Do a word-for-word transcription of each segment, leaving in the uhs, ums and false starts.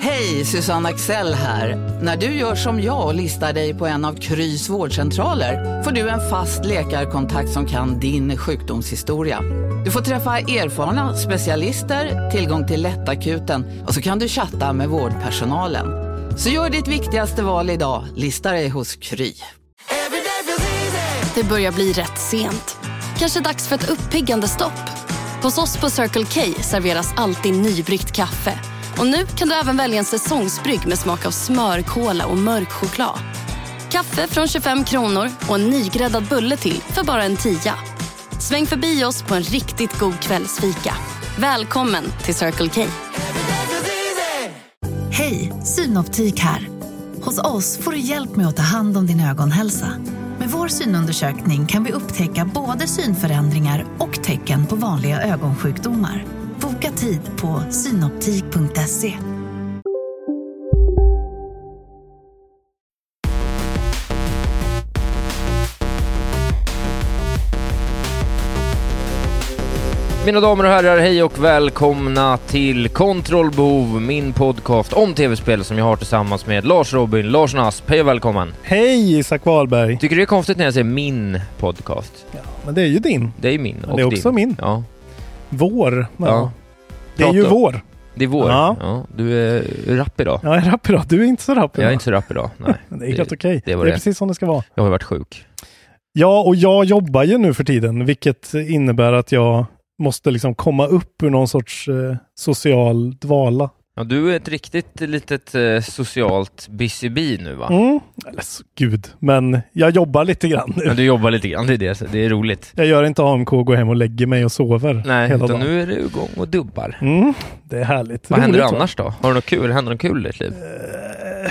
Hej, Susanne Axel här. När du gör som jag och listar dig på en av Krys vårdcentraler får du en fast läkarkontakt som kan din sjukdomshistoria. Du får träffa erfarna specialister, tillgång till lättakuten och så kan du chatta med vårdpersonalen. Så gör ditt viktigaste val idag, listar dig hos Kry. Det börjar bli rätt sent. Kanske dags för ett uppiggande stopp. Hos oss på Circle K serveras alltid nybryggt kaffe. Och nu kan du även välja en säsongsbrygg med smak av smör, kola och mörk choklad. Kaffe från tjugofem kronor och en nygräddad bulle till för bara en tia. Sväng förbi oss på en riktigt god kvällsfika. Välkommen till Circle K. Hej, Synoptik här. Hos oss får du hjälp med att ta hand om din ögonhälsa. Med vår synundersökning kan vi upptäcka både synförändringar och tecken på vanliga ögonsjukdomar. Boka tid på synoptik punkt se. Mina damer och herrar, hej och välkomna till Kontrollbehov, min podcast om tv-spel som jag har tillsammans med Lars Robin, Lars Nasp. Hej och välkommen. Hej Isak Wahlberg. Tycker du det är konstigt när jag säger min podcast? Ja, men det är ju din. Det är min. Men och det är också din. min. Ja. Vår. Ja. Ja. Det är ju vår. Det är vår. Ja. Ja. Du är rapp idag. Ja, jag är rapp idag. Du är inte så rapp idag. Jag är inte så rapp idag. Nej. Men det är helt okej. Det, det, det är det. precis som det ska vara. Jag har varit sjuk. Ja, och jag jobbar ju nu för tiden, vilket innebär att jag måste liksom komma upp ur någon sorts eh, social dvala. Ja, du är ett riktigt litet eh, socialt busy bee nu, va? Mm. Eller så, gud, men jag jobbar lite grann nu. Ja, du jobbar lite grann, det är det. Det är roligt. Jag gör inte A M K, går hem och lägger mig och sover. Nej, hela utan dagen. nu är du igång och dubbar. Mm, det är härligt. Vad händer Roligt, annars då? Har du något kul? Händer något kul i ditt liv? Uh,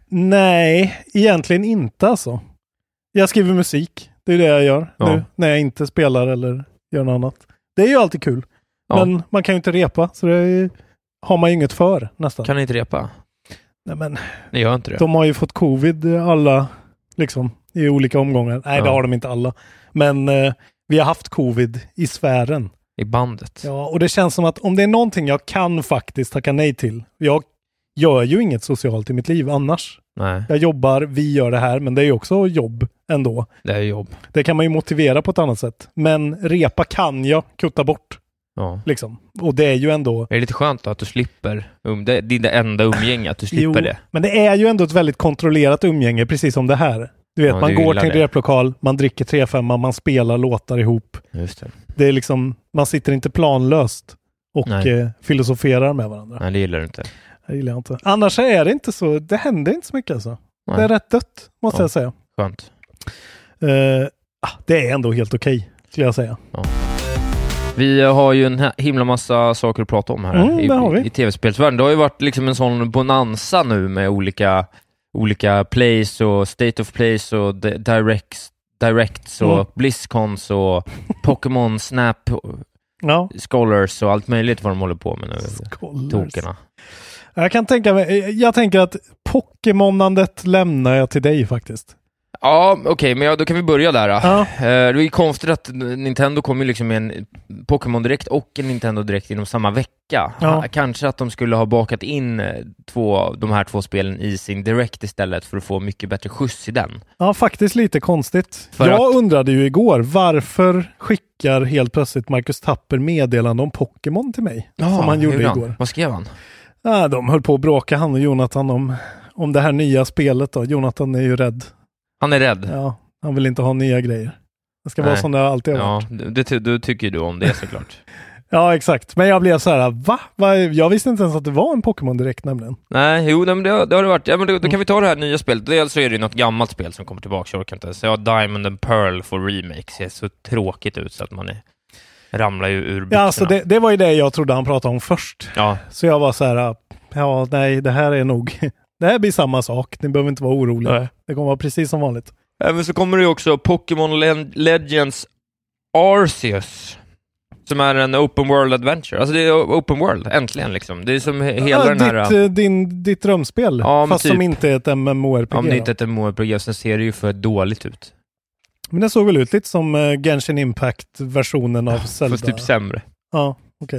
nej, egentligen inte alltså. Jag skriver musik. Det är det jag gör Ja. nu när jag inte spelar eller gör något annat. Det är ju alltid kul. Ja. Men man kan ju inte repa, så det är, har man ju inget för nästan. Kan ni inte repa? Nej, men Ni gör inte det. de har ju fått covid alla liksom i olika omgångar. Nej, Ja. det har de inte alla. Men eh, vi har haft covid i sfären. I bandet. Ja, och det känns som att om det är någonting jag kan faktiskt tacka nej till. Jag gör ju inget socialt i mitt liv annars. Nej, Jag jobbar, vi gör det här, men det är ju också jobb ändå. det är jobb. Det kan man ju motivera på ett annat sätt. Men repa kan jag kutta bort. Ja. Liksom. Och det är ju ändå... Är det lite skönt då att du slipper um, det, det är det enda umgänge, att du slipper Jo, det? men det är ju ändå ett väldigt kontrollerat umgänge, precis som det här. Du vet, Ja, man du går gillar till en det. replokal, man dricker tre femma, man spelar låtar ihop. Just det. Det är liksom, man sitter inte planlöst och eh, filosoferar med varandra. Nej, det gillar du inte. Det gillar jag inte. Annars är det inte så, det händer inte så mycket alltså. Nej. Det är rätt dött, måste Ja. jag säga. Skönt. Uh, ah, det är ändå helt okej, skulle jag säga. Ja. Vi har ju en himla massa saker att prata om här Mm, i, det har vi. i, i tv-spelsvärlden. Det har ju varit liksom en sån bonanza nu med olika, olika plays och state of plays och di- directs, directs och Mm. BlizzCons och Pokémon Snap Ja. Scholars och allt möjligt vad de håller på med nu. Scholars. Tokerna. Jag kan tänka mig, jag tänker att Pokémonandet lämnar jag till dig faktiskt. Ja, okej, okay, men ja, då kan vi börja där. Då. Ja. Eh, det är ju konstigt att Nintendo kommer liksom med en Pokémon Direkt och en Nintendo Direkt inom samma vecka. Ja. Kanske att de skulle ha bakat in två, de här två spelen i sin Direct istället för att få mycket bättre skjuts i den. Ja, faktiskt lite konstigt. För jag att- undrade ju igår, varför skickar helt plötsligt Marcus Tapper meddelande om Pokémon till mig? som han gjorde hur igår. Vad skrev han? Ja, de höll på att bråka, han och Jonathan, om, om det här nya spelet då. Jonathan är ju rädd. Han är rädd. Ja, han vill inte ha nya grejer. Det ska Nej. vara som det alltid har Ja, varit. det, det, det tycker du om det såklart. Ja, exakt. Men jag blev så här, va? va? Jag visste inte ens att det var en Pokémon Direkt nämligen. Nej, jo, nej, men det, det har det varit. Ja, men då, då kan vi ta det här nya spelet. Dels så är det något gammalt spel som kommer tillbaka, jag orkar inte. Så jag Diamond and Pearl for remake ser så tråkigt ut så att man är, ramlar ju ur byxorna. Ja, alltså det, det var ju det jag trodde han pratade om först. Ja, Så jag var så här, ja, nej, det här är nog... Det här blir samma sak, ni behöver inte vara oroliga. Nej. Det kommer vara precis som vanligt. även så kommer det ju också Pokémon Le- Legends Arceus, som är en open world adventure. Alltså det är open world, äntligen liksom. Det är som he- hela Ja, den här... ditt, eh, din, ditt drömspel, Ja, men fast typ. som inte är ett MMORPG. Om det då. inte är ett M M O R P G, så ser det ju för dåligt ut. Men det såg väl ut lite som uh, Genshin Impact-versionen av Zelda. Fast typ sämre. Ja, okej.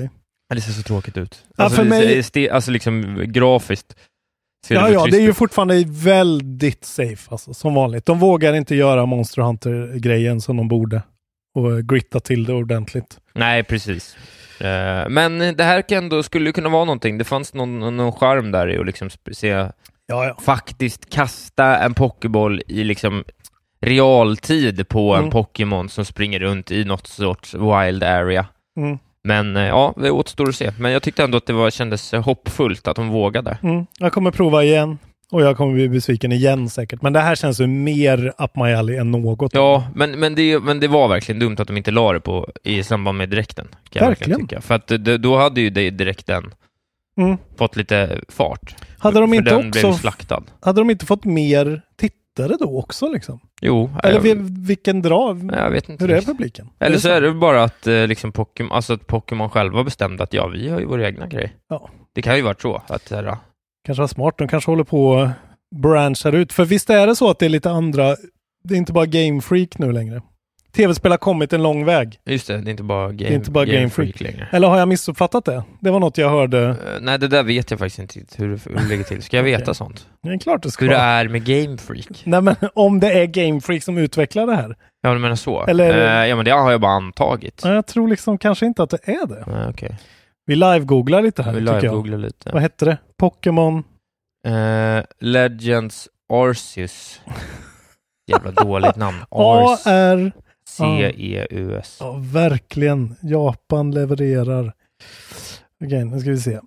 Ja, det ser så tråkigt ut. Ja, Alltså, för det, mig... st- alltså liksom grafiskt. Ser Ja, det ja, det är ju ut. fortfarande väldigt safe, alltså, som vanligt. De vågar inte göra Monster Hunter-grejen som de borde. Och gritta till det ordentligt. Nej, precis. Uh, men det här kan ändå, skulle ju kunna vara någonting. Det fanns någon, någon charm där i att liksom se, Ja, ja. faktiskt kasta en pokéboll i liksom realtid på Mm. en Pokémon som springer runt i något sorts wild area. Mm. Men uh, ja, det återstår att se. Men jag tyckte ändå att det var, kändes hoppfullt att de vågade. Mm. Jag kommer prova igen. Och jag kommer bli besviken igen säkert. Men det här känns ju mer up my alley än något. Ja, men, men, det, men det var verkligen dumt att de inte la det på i samband med direkten. Kan jag Verkligen. tycka. För att det, då hade ju det direkten Mm. fått lite fart. Hade de för inte den också blev slaktad. Hade de inte fått mer tittare då också liksom? Jo. Eller jag, vil, vilken drag? jag vet inte. Hur är riktigt. publiken? Eller är så är det bara att, eh, liksom Pokémon, alltså att Pokémon själva bestämde att ja, vi har ju vår egna grej. Ja. Det kan ju vara så. Att, äh, Kanske var smart. De kanske håller på att branchar ut. För visst är det så att det är lite andra... Det är inte bara Game Freak nu längre. Tv-spel har kommit en lång väg. just det, det är inte bara Game, Det är inte bara game, Game Freak, Freak. längre. Eller har jag missuppfattat det? Det var något jag hörde. Uh, nej, det där vet jag faktiskt inte hur, hur det ligger till. Ska jag veta Okej. sånt? Det är klart det ska Hur det vara. är med Game Freak? Nej, men om det är Game Freak som utvecklar det här. Ja, du menar så? Eller- Eh, ja, men det har jag bara antagit. Ja, jag tror liksom kanske inte att det är det. Nej, okej. Vi live-googlar lite här, Vi tycker jag. live-googlar lite. Vad hette det? Pokémon... Eh, Legends Arceus. Jävla dåligt namn. A Ars. R... C E U S. Ja, verkligen. Japan levererar. Okej, nu ska vi se.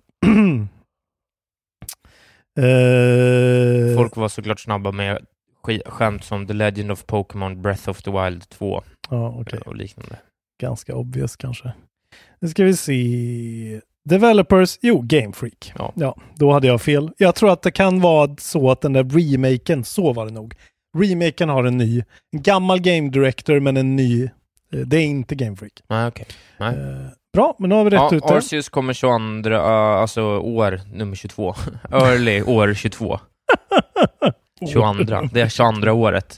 eh, Folk var såklart snabba med sk- skämt som The Legend of Pokémon Breath of the Wild två Ja, okej. och liknande. Ganska obvious kanske. Nu ska vi se. Developers, jo, Game Freak. Ja. Ja, då hade jag fel. Jag tror att det kan vara så att den där remaken, så var det nog. Remaken har en ny, en gammal Game Director men en ny. eh, Det är inte Game Freak. Nej, okej. Nej. Eh, bra, men nu har vi rätt Ja, ut det. Arceus kommer tjugoandra, uh, alltså år nummer tjugotvå. Early år tjugotvå. tjugoandra. Det är tjugoandra året.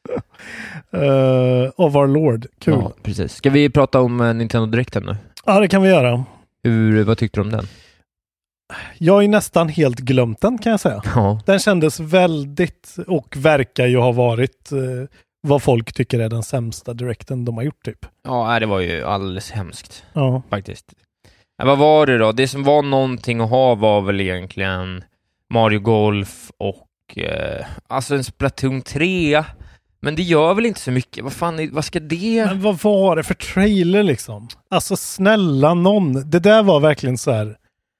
Uh, of our Lord. Kul. Ja, precis. Ska vi prata om uh, Nintendo Directen nu? Ja, det kan vi göra. Hur, vad tyckte du om den? Jag har ju nästan helt glömt den, kan jag säga. Ja. Den kändes väldigt, och verkar ju ha varit eh, vad folk tycker är den sämsta directen de har gjort typ. Ja, nej, det var ju alldeles hemskt Ja. faktiskt. Ja, vad var det då? Det som var någonting att ha var väl egentligen Mario Golf och eh, alltså en Splatoon tre. Men det gör väl inte så mycket. Vad fan, vad ska det? Men vad var det för trailer liksom? Alltså snälla någon. Det där var verkligen så här.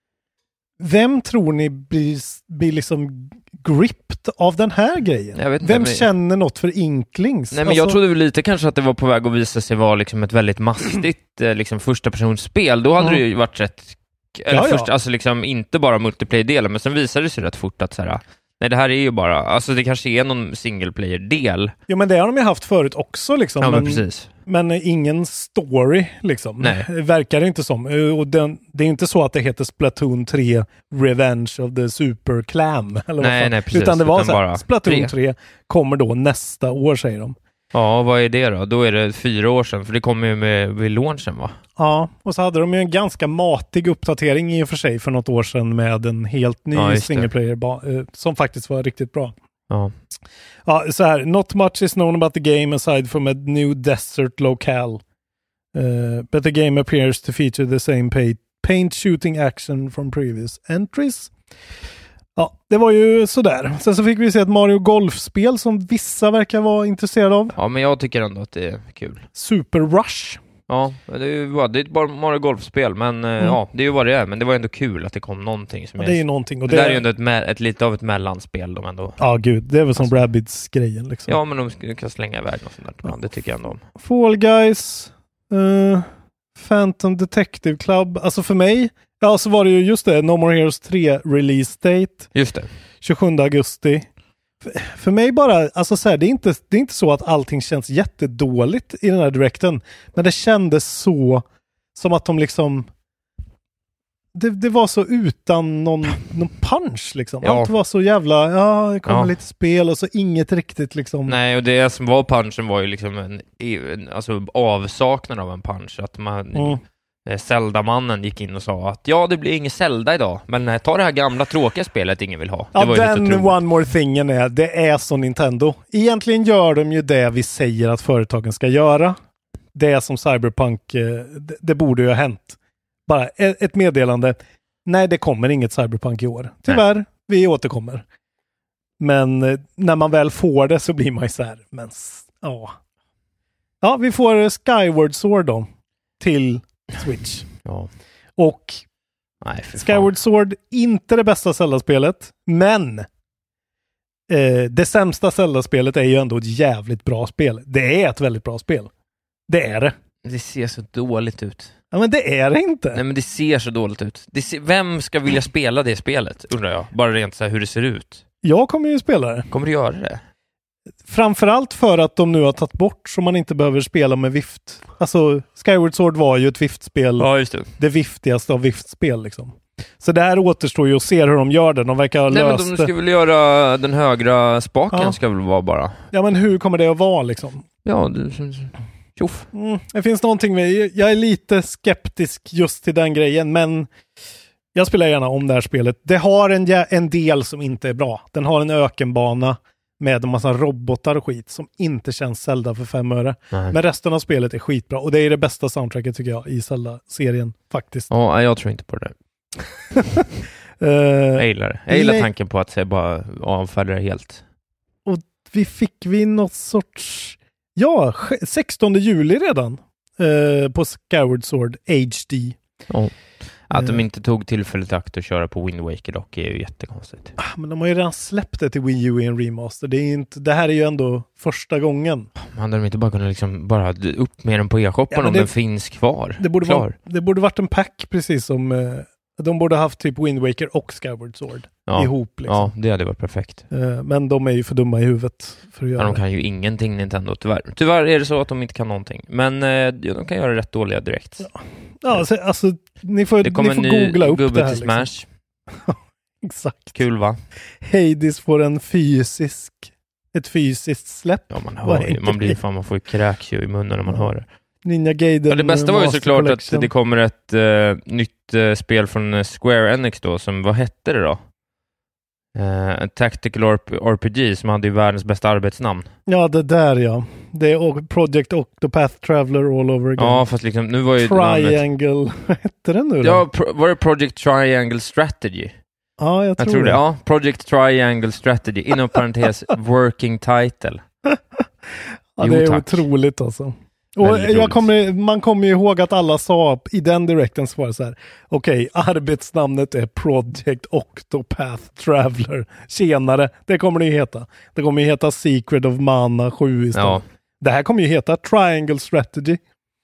Vem tror ni blir, blir liksom gripped av den här grejen? Jag vet inte, Vem men- känner något för inklings? Nej, men alltså, jag trodde väl lite kanske att det var på väg att visa sig vara liksom ett väldigt mastigt eh, liksom första personsspel. Då hade Mm. det ju varit rätt... Eller Ja, ja. först, alltså liksom inte bara multiplayer-delen, men sen visade det sig rätt fort att så här, nej, det här är ju bara... Alltså det kanske är någon single player-del. Jo, men det har de ju haft förut också liksom. Ja, men men, precis. men ingen story liksom. Nej. Verkar det inte som. Och den, det är inte så att det heter Splatoon tre Revenge of the Super Clam. Eller vad Nej, fan. nej, precis. Utan det var Utan så här, bara Splatoon tre. tre kommer då nästa år, säger de. Ja, vad är det då? Då är det fyra år sedan, för det kommer ju med vid launchen, va? Ja, och så hade de ju en ganska matig uppdatering i och för sig för något år sedan med en helt ny Ja, just det. single player ba- eh, som faktiskt var riktigt bra. Ja. Ja, så här. Not much is known about the game aside from a new desert locale. Uh, but the game appears to feature the same pa- paint shooting action from previous entries. Ja, det var ju sådär. Sen så fick vi se ett Mario Golf-spel som vissa verkar vara intresserade av. ja, men jag tycker ändå att det är kul. Super Rush. Ja, det är ju bara, det är bara Mario Golf-spel, men mm. ja, det är ju vad det är. Men det var ändå kul att det kom någonting som Ja, det är ju någonting. Och det, det där är ju ändå ett, me- ett lite av ett mellanspel de ändå. Ja, gud. Det är väl som Alltså- Rabbids-grejen liksom. Ja, men de sk- kan slänga iväg något sånt där. Ja, det tycker jag ändå om. Fall Guys, uh, Phantom Detective Club. Alltså för mig, ja, så var det ju just det, No More Heroes tre release date. Just det. tjugosjunde augusti. För, för mig bara, alltså så här, det är inte, det är inte så att allting känns jättedåligt i den här directen. Men det kändes så som att de liksom det, det var så utan någon, någon punch liksom. Ja. Allt var så jävla, ja, det kommer Ja. lite spel och så inget riktigt liksom. Nej, och det som var punchen var ju liksom en, en alltså avsaknad av en punch. Att man, Mm. eh, Zelda-mannen gick in och sa att ja, det blir ingen Zelda idag, men eh, ta det här gamla tråkiga spelet ingen vill ha. Ja, det var ju den one more thingen är, det är så Nintendo. Egentligen gör de ju det vi säger att företagen ska göra. Det är som Cyberpunk, eh, det, det borde ju ha hänt. Bara ett, ett meddelande. Nej, det kommer inget Cyberpunk i år. Tyvärr, Nej. vi återkommer. Men eh, när man väl får det så blir man ju så här, men ja. Ja, vi får Skyward Sword då till Switch. Ja. Och Nej, Skyward Sword, inte det bästa Zelda-spelet, men eh, det sämsta Zelda-spelet är ju ändå ett jävligt bra spel. Det är ett väldigt bra spel. Det är det. Det ser så dåligt ut. Ja, men det är det inte. Nej, men det ser så dåligt ut. Det ser, vem ska vilja spela det spelet, undrar jag. Bara rent så här hur det ser ut. Jag kommer ju spela det. Kommer du göra det? Framförallt för att de nu har tagit bort så man inte behöver spela med vift. Alltså, Skyward Sword var ju ett viftspel. Ja, just det. Det viftigaste av viftspel liksom. Så det här återstår ju att se hur de gör det. De verkar ha Nej, löst men de ska väl göra den högra spaken ja. ska väl vara bara. Ja, men hur kommer det att vara liksom? Ja, det tjoff. Mm, det finns någonting med, jag är lite skeptisk just till den grejen, men jag spelar gärna om det här spelet. Det har en, en del som inte är bra. Den har en ökenbana med en massa robotar och skit som inte känns Zelda för fem öre. Nej. Men resten av spelet är skitbra. Och det är det bästa soundtracket tycker jag i Zelda-serien faktiskt. Ja, jag tror inte på det. uh, jag gillar det. Jag gillar tanken på att jag bara avfärdar det helt. Och vi fick vi något sorts... Ja, sextonde juli redan uh, på Skyward Sword H D. Oh. Att de inte tog tillfället i akt att köra på Wind Waker dock är ju jättekonstigt. Ah, men de har ju redan släppt det till Wii U i en remaster. Det, är inte, det här är ju ändå första gången. Man hade de inte bara kunnat liksom bara upp med den på e-shoppen ja, om det, den finns kvar. Det borde, vara, det borde varit en pack precis som... Eh, de borde ha haft typ Wind Waker och Skyward Sword ja. ihop. Liksom. Ja, det hade varit perfekt. Eh, men de är ju för dumma i huvudet för att göra ja, de kan ju ingenting Nintendo, tyvärr. Tyvärr är det så att de inte kan någonting. Men eh, de kan göra rätt dåliga direkt. Ja, ja alltså, alltså ni får, det kommer ni får en ny googla upp gubbe det här. Till Smash. Liksom. Exakt. Kul va? Hades får en fysisk ett fysiskt släpp. Ja, man hör ju, man blir fan, man får ju kräks ju i munnen när man ja. hör det. Ninja Gaiden. Ja, det bästa var ju såklart Collection. Att det kommer ett uh, nytt uh, spel från Square Enix då, som, vad hette det då? Uh, en Tactical R P G som hade ju världens bästa arbetsnamn. Ja, det där ja. Det är Project Octopath Traveler all over again. Ja, fast liksom, nu var ju Triangle, vad hette det nu då? Ja, pro- var det Project Triangle Strategy? Ja, jag tror, jag tror det. det. Ja, Project Triangle Strategy, inom parentes working title. Ja, det är jo, otroligt alltså. Och jag kommer, man kommer ju ihåg att alla sa i den direkten så var det så här: okej, okay, arbetsnamnet är Project Octopath Traveler. Tjenare, det kommer det ju heta. Det kommer ju heta Secret of Mana sju istället. Ja. Det här kommer ju heta Triangle Strategy.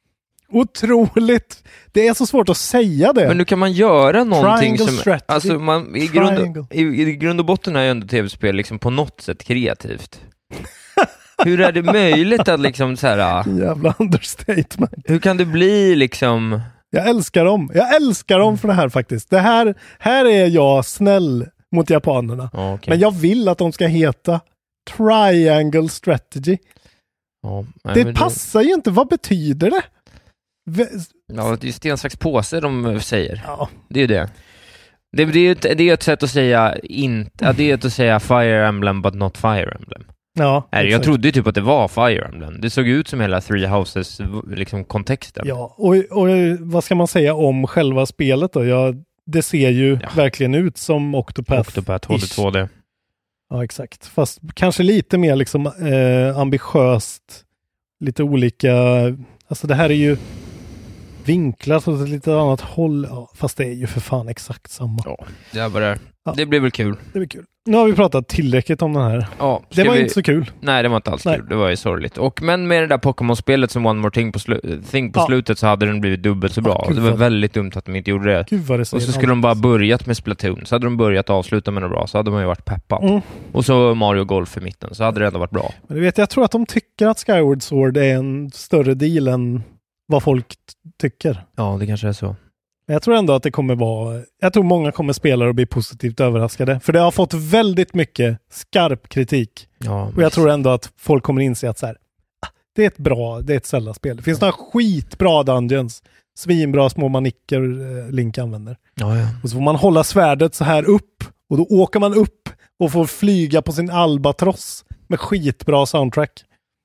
Otroligt! Det är så svårt att säga det. Men nu kan man göra någonting Triangle som... Strategy. Alltså man, i, grund, i, i grund och botten är ju ändå tv-spel liksom på något sätt kreativt. Hur är det möjligt att liksom så här... Jävla understatement. Hur kan det bli liksom... Jag älskar dem. Jag älskar dem för det här faktiskt. Det här, här är jag snäll mot japanerna. Ja, okay. Men jag vill att de ska heta Triangle Strategy. Ja, nej, det passar då... ju inte. Vad betyder det? V- ja, det är ju sten, sax, påse de säger. Ja. Det är ju det. Det, det är ju ett, det är ett sätt att säga inte... Mm. Det är ett att säga Fire Emblem but not Fire Emblem. Ja, jag exakt. trodde ju typ att det var Fire Emblem. Det såg ut som hela Three Houses liksom kontexten. Ja, och, och vad ska man säga om själva spelet då? Ja, det ser ju ja. verkligen ut som Octopath. Octopath H D två D. Ja, exakt. Fast kanske lite mer liksom eh, ambitiöst. Lite olika... Alltså det här är ju vinklat åt ett lite annat håll. Ja, fast det är ju för fan exakt samma. Ja, det var det. Ja. Det blir väl kul. Det blir kul. Nu har vi pratat tillräckligt om den här. Ja, det var vi... inte så kul. Nej, det var inte alls Nej. kul. Det var ju sorgligt. Och, men med det där Pokémon-spelet som One More Thing på, slu... thing på ja. slutet så hade den blivit dubbelt så bra. Ja, det var vad... väldigt dumt att de inte gjorde det. Gud vad det och så skulle de bara börjat med Splatoon. Så hade de börjat avsluta med något bra. Så hade man ju varit peppad. Mm. Och så Mario Golf i mitten. Så hade det ändå varit bra. Men du vet, jag tror att de tycker att Skyward Sword är en större deal än vad folk t- tycker. Ja, det kanske är så. Men jag tror ändå att det kommer vara... Jag tror många kommer spela och bli positivt överraskade. För det har fått väldigt mycket skarp kritik. Ja, och jag tror ändå att folk kommer inse att så här, det är ett bra, det är ett Zelda-spel. Det finns ja. några skitbra dungeons Svinbra små manicker eh, Link använder. Ja, ja. Och så får man hålla svärdet så här upp och då åker man upp och får flyga på sin albatross med skitbra soundtrack.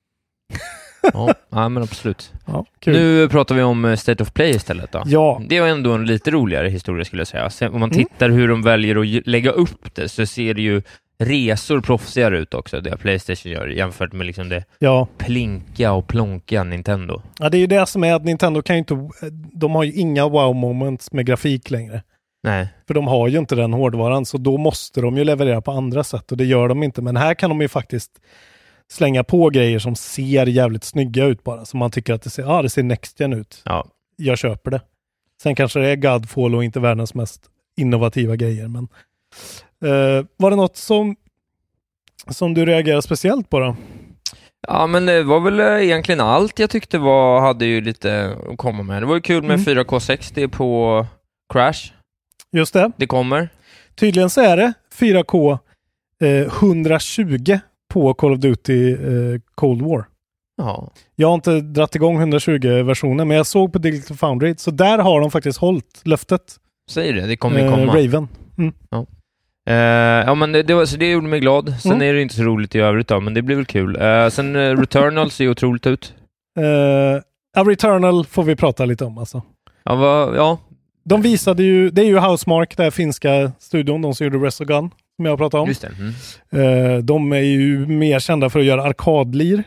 Ja, ja, men absolut. Ja, kul. Nu pratar vi om State of Play istället då. Ja. Det är ändå en lite roligare historia skulle jag säga. Sen, om man tittar hur de väljer att lägga upp det så ser det ju resor proffsigare ut också, det PlayStation gör, jämfört med liksom det ja. plinka och plonka Nintendo. Ja, det är ju det som är att Nintendo kan ju inte, de har ju inga wow moments med grafik längre. Nej. För de har ju inte den hårdvaran, så då måste de ju leverera på andra sätt och det gör de inte. Men här kan de ju faktiskt slänga på grejer som ser jävligt snygga ut bara. Så man tycker att det ser, ah, det ser next gen ut. Ja. Jag köper det. Sen kanske det är Godfall och inte världens mest innovativa grejer. Men uh, var det något som, som du reagerar speciellt på då? Ja, men det var väl egentligen allt jag tyckte var, hade ju lite att komma med. Det var ju kul med mm. fyra K sextio på Crash. Just det. Det kommer. Tydligen så är det fyra K eh, etthundratjugo på Call of Duty eh, Cold War. Ja. Jag har inte dratt igång etthundratjugo-versionen, men jag såg på Digital Foundry, så där har de faktiskt hållit löftet. Säger det, det kommer ju komma. Eh, Raven. Mm. Ja. Uh, ja, men det, det, var, så det gjorde mig glad. Sen mm. är det inte så roligt i övrigt då, men det blir väl kul. Uh, sen uh, Returnal ser ju otroligt ut. Uh, ja, Returnal får vi prata lite om alltså. Ja, va, ja. De visade ju, det är ju Housemarque, den finska studion, de som gjorde Resogun, som jag pratade om. Just det. Mm. Uh, de är ju mer kända för att göra arkadlir.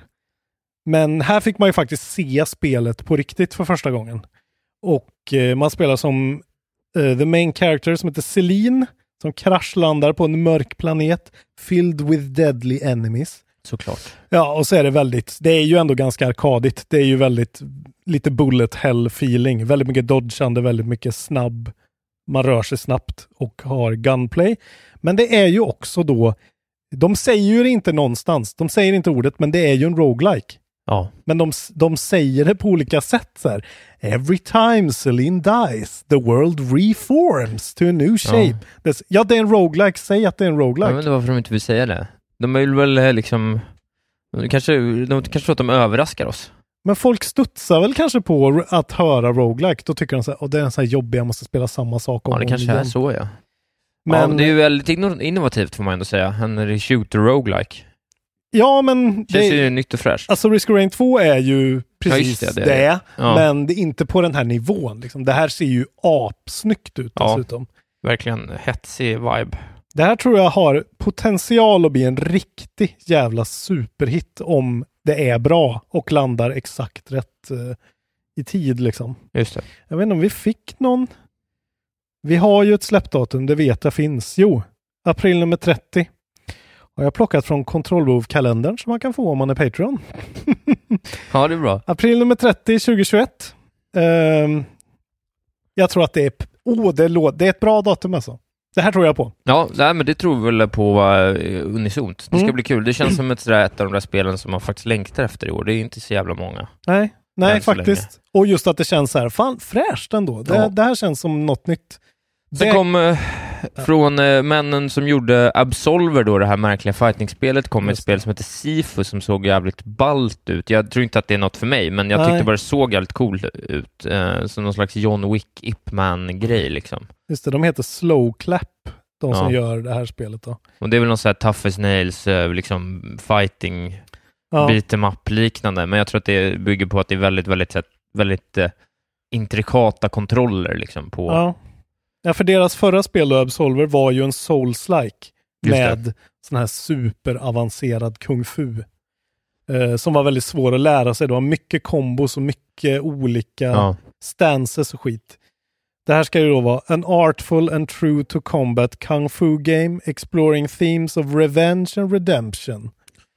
Men här fick man ju faktiskt se spelet på riktigt för första gången. Och uh, man spelar som uh, the main character som heter Celine, som kraschlandar på en mörk planet filled with deadly enemies. Såklart. Ja, och så är det väldigt, det är ju ändå ganska arkadigt. Det är ju väldigt, lite bullet hell feeling. Väldigt mycket dodgande, väldigt mycket snabb. Man rör sig snabbt och har gunplay. Men det är ju också då, de säger ju det inte någonstans. De säger inte ordet, men det är ju en roguelike. Ja. Men de, de säger det på olika sätt så här. Every time Celine dies, the world reforms to a new shape. Ja, ja, det är en roguelike. Säg att det är en roguelike. Jag vet inte varför de inte vill säga det. De vill väl liksom... De kanske, de kanske tror att de överraskar oss. Men folk studsar väl kanske på att höra roguelike. Då tycker de så här, oh, det är en sån här jobbig, jag måste spela samma sak om Ja, det kanske igen. är så, ja. Men ja, det är ju väldigt innovativt får man ändå säga. En shooter roguelike. Ja, men... Det känns ju nytt och fräscht. Alltså Risk of Rain två är ju precis ja, det, det, det. Ja. Men det är inte på den här nivån. Liksom. Det här ser ju apsnyggt ut ja, dessutom. Verkligen hetsig vibe. Det här tror jag har potential att bli en riktig jävla superhit om det är bra och landar exakt rätt uh, i tid liksom. Just det. Jag vet inte om vi fick någon... Vi har ju ett släppdatum, det vet jag finns. Jo, april nummer trettio. Har jag plockat från Kontrollbehov-kalendern som man kan få om man är Patreon. Ja, det är bra. April nummer trettio tjugohundratjugoett. Um, jag tror att det är, oh, det, är lå- det är ett bra datum alltså. Det här tror jag på. Ja, nej, men det tror vi väl på uh, unisont. Det ska mm. bli kul. Det känns som ett, sådär, ett av de där spelen som man faktiskt längtar efter i år. Det är inte så jävla många. Nej, nej faktiskt. Och just att det känns så här, fan fräscht ändå. Det, ja. det här känns som något nytt. Sen det... kom uh, från uh, männen som gjorde Absolver då, det här märkliga fighting-spelet, kom ett spel som heter Sifu som såg jävligt ballt ut. Jag tror inte att det är något för mig, men jag Nej. tyckte bara det såg jävligt cool ut. Uh, som någon slags John Wick Ip Man-grej liksom. Just det, de heter Slow Clap, de som ja. gör det här spelet då. Och det är väl någon sån här Tough as Nails, uh, liksom fighting ja. beat em up liknande, men jag tror att det bygger på att det är väldigt, väldigt, väldigt uh, intrikata kontroller liksom på... Ja. Ja, för deras förra spel då, Absolver, var ju en Souls-like med sån här superavancerad kung fu. Eh, som var väldigt svår att lära sig. Det var mycket kombos och mycket olika ja. stances och skit. Det här ska ju då vara an artful and true to combat kung fu game exploring themes of revenge and redemption.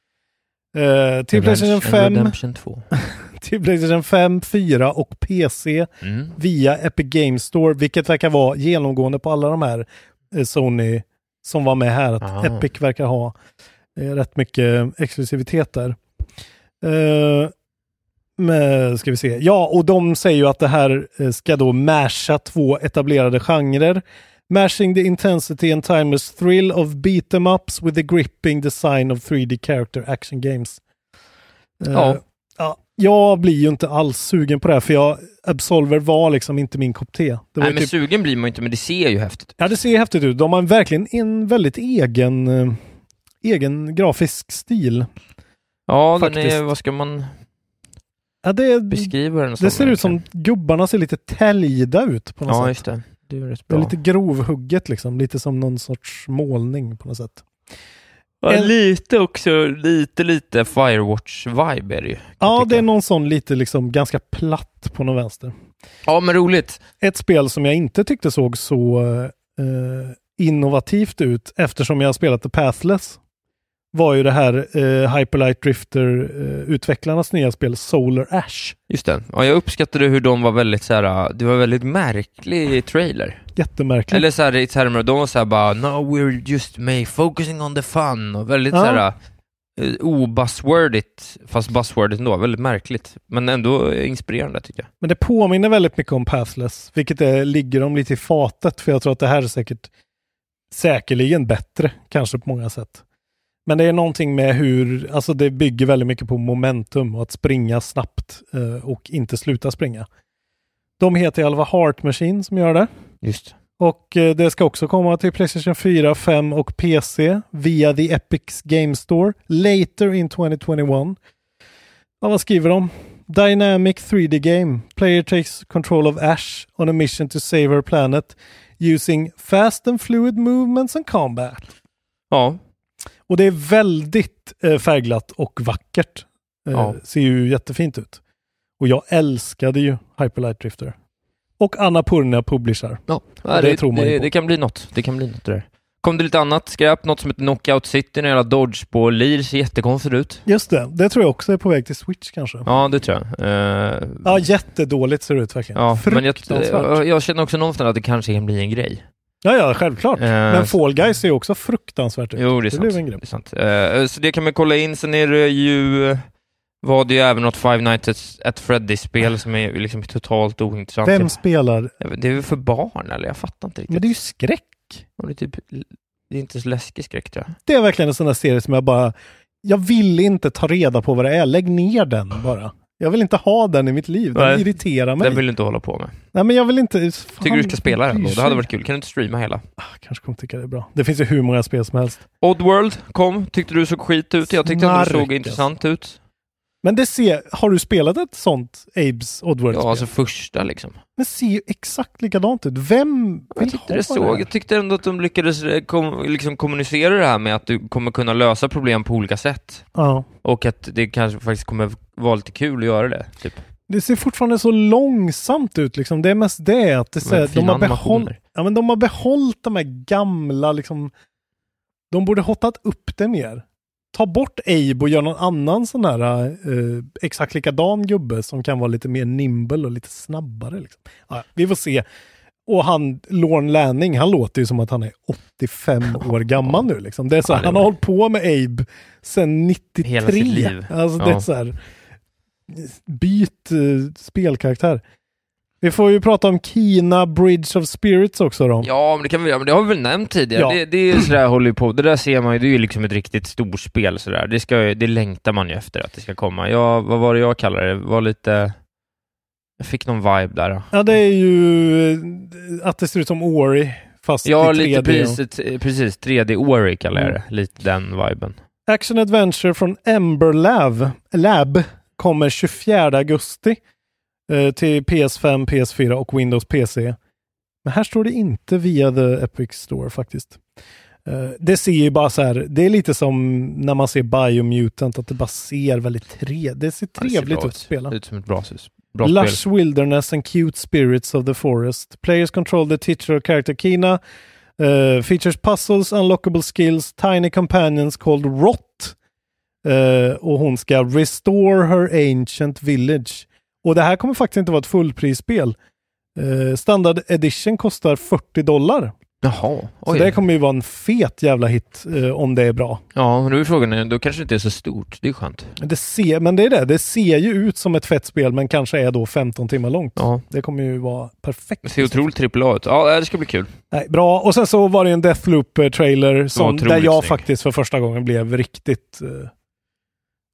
Eh, till PlayStation fem till PlayStation fem, fyra och P C mm. via Epic Games Store, vilket verkar vara genomgående på alla de här eh, Sony som var med här, att Aha. Epic verkar ha eh, rätt mycket exklusivitet där. Eh, men, ska vi se. Ja, och de säger ju att det här eh, ska då masha två etablerade genrer. Mashing the intensity and timeless thrill of beat em ups with the gripping design of three D character action games. Uh, ja. ja. jag blir ju inte alls sugen på det här, för jag, Absolver var liksom inte min kopp te. Det var Nej, men typ, sugen blir man inte, men det ser ju häftigt ut. ja, det ser häftigt ut. De har verkligen en väldigt egen, eh, egen grafisk stil. Ja, den faktiskt. är, vad ska man Ja, det, beskriva den som? det ser ut som gubbarna ser lite täljda ut på något Ja, sätt. just det. Det är rätt Det är bra. lite grovhugget liksom, lite som någon sorts målning på något sätt. Ja, En- lite också, lite, lite Firewatch-vibe är det ju. kan Ja, jag det är tycka. någon sån lite liksom ganska platt på någon vänster. Ja, men roligt. Ett spel som jag inte tyckte såg så eh, innovativt ut, eftersom jag har spelat The Pathless, var ju det här eh, Hyperlight Drifter-utvecklarnas nya spel Solar Ash. Just det. Ja, jag uppskattade hur de var väldigt så här, det var väldigt märklig trailer. Jättemärkligt. Eller så här i termer, de var så här bara, no, we're just may focusing on the fun. Och väldigt Ja. så här uh, obuzzwordigt, fast buzzwordigt ändå. Väldigt märkligt. Men ändå inspirerande tycker jag. Men det påminner väldigt mycket om Pathless, vilket är, ligger dem lite i fatet, för jag tror att det här är säkert säkerligen bättre, kanske på många sätt. Men det är någonting med hur, alltså det bygger väldigt mycket på momentum och att springa snabbt eh, och inte sluta springa. De heter i alla fall Heart Machine som gör det. Just. Och eh, det ska också komma till PlayStation fyra, fem och P C via The Epic Game Store later in twenty twenty-one. Ja, vad skriver de? Dynamic three D game. Player takes control of Ash on a mission to save her planet using fast and fluid movements and combat. Ja. Och det är väldigt eh, färgglatt och vackert. Eh, Ja. Ser ju jättefint ut. Och jag älskade ju Hyperlight Drifter. Och Annapurna publicerar. Ja, det det, tror man ju det, på. det kan bli något. Det kan bli något där. Kom det lite annat skräp? Något som heter Knockout City, när jävla dodgeball lir ser jättekonstigt ut. Just det, det tror jag också är på väg till Switch kanske. Ja, det tror jag. Uh, Ja, jättedåligt ser det ut verkligen. ja, men jag, Fruktansvärt. jag, jag känner också någonstans att det kanske kan bli en grej. Ja, ja, självklart. Eh, Men Fall Guys ser också fruktansvärt ut. Jo, det är sant. blev en grej. Det är sant. Uh, så det kan man kolla in. Sen är det ju var det ju även något Five Nights at Freddy's-spel som är liksom totalt ointressant. Vem spelar? Det är väl för barn, eller? Jag fattar inte riktigt. Men det är ju skräck. Och det, är typ, det är inte så läskig skräck, tror jag. Det är verkligen en sån där serie som jag bara... Jag vill inte ta reda på vad det är. Lägg ner den bara. Jag vill inte ha den i mitt liv. Den Nej, irriterar mig. Den vill du inte hålla på med. Nej, men jag vill inte... Fan, Tycker du ska spela den då? bryr Det hade sig. varit kul. Kan du inte streama hela? Ah, kanske kommer tycka det är bra. Det finns ju hur många spel som helst. Oddworld kom. Tyckte du såg skit ut? Jag tyckte att det såg Snark, intressant ut. Men det ser... Har du spelat ett sånt Abes Oddworld-spel? Ja, alltså första liksom. Det ser ju exakt likadant ut. Vem vill Jag tyckte, ha det såg, här? jag tyckte ändå att de lyckades eh, kom, liksom kommunicera det här med att du kommer kunna lösa problem på olika sätt. Ja. Och att det kanske faktiskt kommer vara lite kul att göra det. Typ. Det ser fortfarande så långsamt ut liksom. Det är mest det att det Men säger, de fina har behållit, animationer. ja, men de har behållit de här gamla liksom. De borde hotat upp det mer. Ta bort Abe och gör någon annan sån här eh, exakt likadan gubbe som kan vara lite mer nimble och lite snabbare liksom. Ja, vi får se. Och han, Lorne Lanning, han låter ju som att han är åttiofem år gammal nu liksom. Det är så, Ja, det han var- har hållit på med Abe sedan nittiotre. Hela sitt liv. Alltså det är Ja. så här, byt uh, spelkaraktär. Vi får ju prata om Kina Bridge of Spirits också då. Ja, men det, kan vi, ja, men det har vi väl nämnt tidigare. Ja. Det, det är sådär, håller ju på. Det där ser man ju, det är ju liksom ett riktigt storspel sådär. Det, ska, det längtar man ju efter att det ska komma. Ja, vad var det jag kallade det? Det var lite... Jag fick någon vibe där. Då. Ja, det är ju eh, att det ser ut som Ori fast Ja, i tre D. lite precis, precis. tre D Ori kallar jag det. Mm. Lite den viben. Action Adventure från Ember Lab, Lab kommer tjugofjärde augusti eh, till P S fem, P S fyra och Windows P C. Men här står det inte via The Epic Store faktiskt. Eh, det ser ju bara så här, det är lite som när man ser Biomutant, att det bara ser väldigt tre, det ser Ja, det ser trevligt bra ut att spela. Det ser ut som ett bra, bra Lush spel. Wilderness and Cute Spirits of the Forest. Players control the teacher of character Kina. Uh, features puzzles, unlockable skills, tiny companions called Rot. Uh, och hon ska restore her ancient village. Och det här kommer faktiskt inte vara ett fullprisspel. Uh, standard edition kostar fyrtio dollar. Jaha, Så oj. det kommer ju vara en fet jävla hit uh, om det är bra. Ja, men då är frågan, då kanske det inte är så stort. Det är skönt. Det ser, men det är det. Det ser ju ut som ett fett spel, men kanske är då femton timmar långt. Ja. Det kommer ju vara perfekt. Det ser otroligt trippel A ut. Ja, det ska bli kul. Nej, bra. Och sen så var det en Deathloop-trailer som, otroligt där jag snygg. faktiskt för första gången blev riktigt... Uh,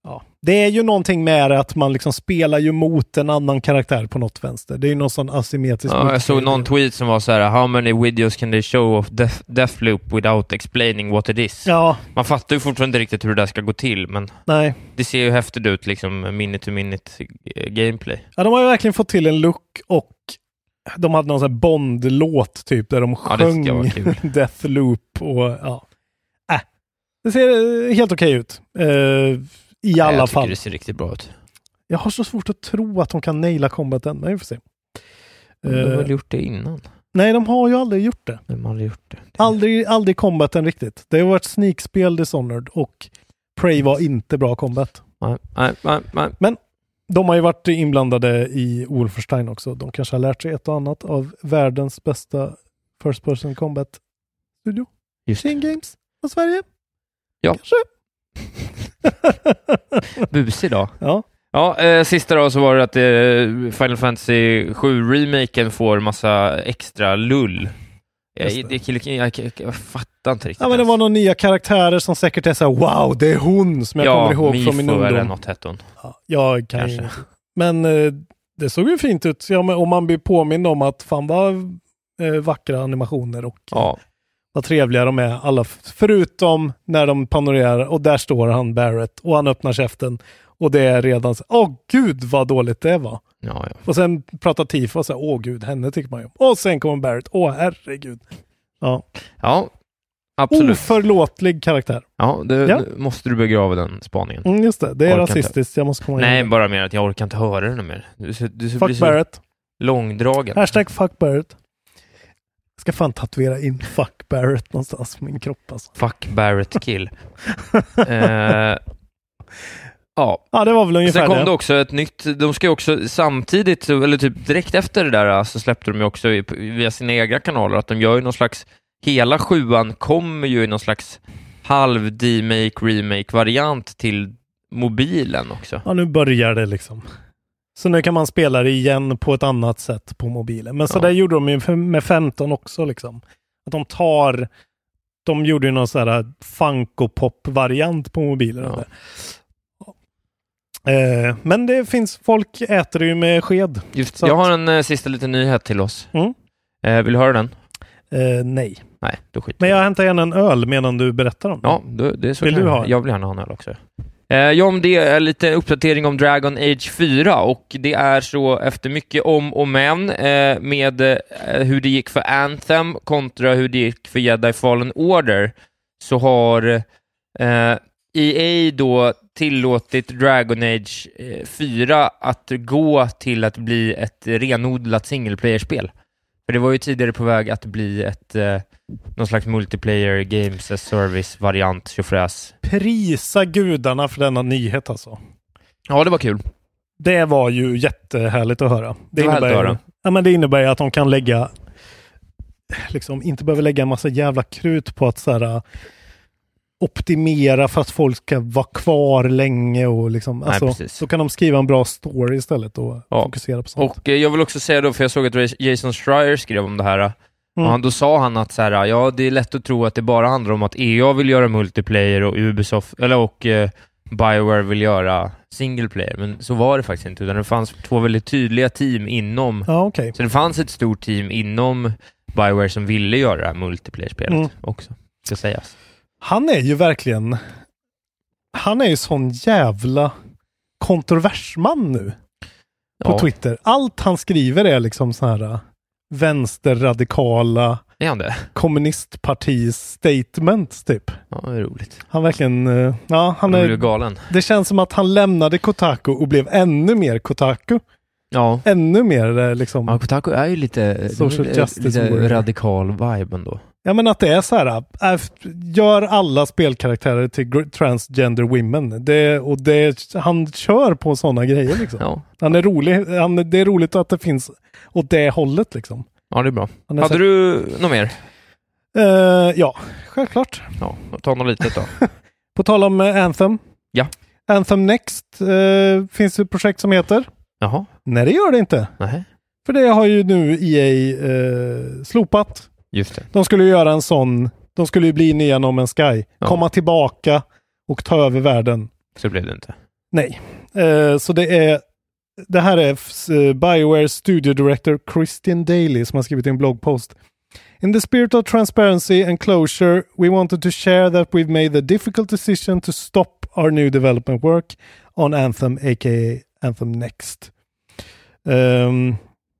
Ja. Det är ju någonting med det att man liksom spelar ju mot en annan karaktär på något vänster. Det är ju någon sån asymmetrisk... Ja, jag såg någon tweet som var så här: how many videos can they show of death, Deathloop without explaining what it is? Ja. Man fattar ju fortfarande inte riktigt hur det där ska gå till, men Nej. det ser ju häftigt ut, liksom minute-to-minute gameplay. Ja, de har ju verkligen fått till en look, och de hade någon sån här Bond-låt typ, där de Ja, sjöng det var kul. Deathloop och ja. Äh. Det ser helt okej ut. Uh, I Nej, alla jag fall. tycker det ser riktigt bra ut. Jag har så svårt att tro att de kan naila combaten, men vi får se. De har Uh, väl gjort det innan? nej, de har ju aldrig gjort det. De har aldrig gjort det. Aldrig, aldrig combaten riktigt. Det har varit sneakspel Dishonored, och Prey var inte bra combat. Nej, nej, nej, nej. De har ju varit inblandade i Wolfenstein också. De kanske har lärt sig ett och annat av världens bästa first person combat studio. Just Chain Games från Sverige. Ja. Kanske. Busig då. Ja. Ja, eh, sista då så var det att eh, Final Fantasy sju-remaken får massa extra lull. Jag, Just det. Det, jag, jag, jag fattar inte riktigt. Ja, men det var några nya karaktärer som säkert är så här: wow, det är hon som jag ja, kommer ihåg Mifo från min eller ungdom. något hette hon. Ja, jag kan Kanske. ju. Men eh, det såg ju fint ut. Ja, men om man blir påmind om att fan vad eh, vackra animationer och Ja. vad trevliga de är. Alla, förutom när de panorerar och där står han Barrett och han öppnar käften och det är redan så, åh gud vad dåligt det var. Ja, ja. Och sen pratar Tifa och så, åh gud, henne tycker man ju om. Och sen kommer Barrett, åh herregud. Ja. Ja, absolut. Oförlåtlig karaktär. Ja, det, Ja. nu måste du begrava den spaningen. Mm, just det, det är Orkar rasistiskt. Jag måste komma Nej, igen. bara mer att jag orkar inte höra den mer. Du, du, du blir Fuck så Barrett. långdragen. Hashtag fuck Barrett. Jag ska fan tatuera in fuck Barrett någonstans på min kropp alltså. Fuck Barrett kill. eh, ja. Ja, det var väl ungefär Sen kom det. det också ett nytt, de ska ju också samtidigt, eller typ direkt efter det där, så släppte de ju också via sina egna kanaler att de gör ju någon slags, hela sjuan kommer ju i någon slags halv demake remake variant till mobilen också. Ja, nu börjar det liksom. Så nu kan man spela det igen på ett annat sätt på mobilen. Men så Ja. där gjorde de ju med femton också liksom. Att de tar, de gjorde ju någon sån här Funko-pop-variant på mobilen. Ja. Där. Eh, men det finns, folk äter det ju med sked. Just, Så jag att- har en eh, sista liten nyhet till oss. Mm. Eh, vill du höra den? Eh, nej. Nej, då skiter Men vi. jag hämtar gärna en öl medan du berättar om det. Ja, då, det är så Vill kan du jag. ha en? Jag vill gärna ha en öl också. Eh, ja, om det är lite uppdatering om Dragon Age fyra, och det är så efter mycket om och men eh, med eh, hur det gick för Anthem kontra hur det gick för Jedi Fallen Order, så har eh, E A då tillåtit Dragon Age eh, fyra att gå till att bli ett renodlat single player-spel. För det var ju tidigare på väg att bli ett eh, någon slags multiplayer games as service-variant, tjofräs. Prisa gudarna för denna nyhet alltså. Ja, det var kul. Det var ju jättehärligt att höra. Det, Det var härligt innebär, att höra. ja, men det innebär att de kan lägga, liksom inte behöver lägga en massa jävla krut på att så här, optimera för att folk ska vara kvar länge och liksom, Nej, alltså, precis. så kan de skriva en bra story istället och Ja. fokusera på sånt. Och eh, jag vill också säga då, för jag såg att Jason Schreier skrev om det här, Mm. och han, då sa han att så här, ja, det är lätt att tro att det bara handlar om att E A vill göra multiplayer och Ubisoft, eller och eh, BioWare vill göra single player, men så var det faktiskt inte, utan det fanns två väldigt tydliga team inom, Ja, okej. så det fanns ett stort team inom BioWare som ville göra det här multiplayer-spelet Mm. också, ska sägas. Han är ju verkligen, han är ju sån jävla kontroversman nu på Ja, Twitter. Allt han skriver är liksom så här vänsterradikala är han det? kommunistpartis statements typ. Ja, det är roligt. Han verkligen, eh, ja, han Han blev är, galen. det känns som att han lämnade Kotaku och blev ännu mer Kotaku. Ja. Ännu mer eh, liksom, Ja, Kotaku är ju lite, Social lite, justice lite warrior. radikal vibe ändå. ja men att det är så här, äh, gör alla spelkaraktärer till gr- transgender women. Det, och det, han kör på sådana grejer liksom. Ja, Han är rolig, han, det är roligt att det finns åt det hållet liksom. ja det är bra. Han är Hade så- du något mer? Eh, ja, självklart. Ja, ta något litet då. På tal om eh, Anthem. Ja. Anthem Next eh, finns ett projekt som heter. Jaha, Nej, det gör det inte. nej. För det har ju nu E A eh, slopat. Just det. De skulle ju göra en sån, de skulle ju bli nya No Man's Sky. Ja. Komma tillbaka och ta över världen. Så blev det inte. Nej. Uh, så det är det här är uh, BioWare Studio Director Christian Daly som har skrivit en bloggpost. In the spirit of transparency and closure, we wanted to share that we've made the difficult decision to stop our new development work on Anthem, aka Anthem Next. Um,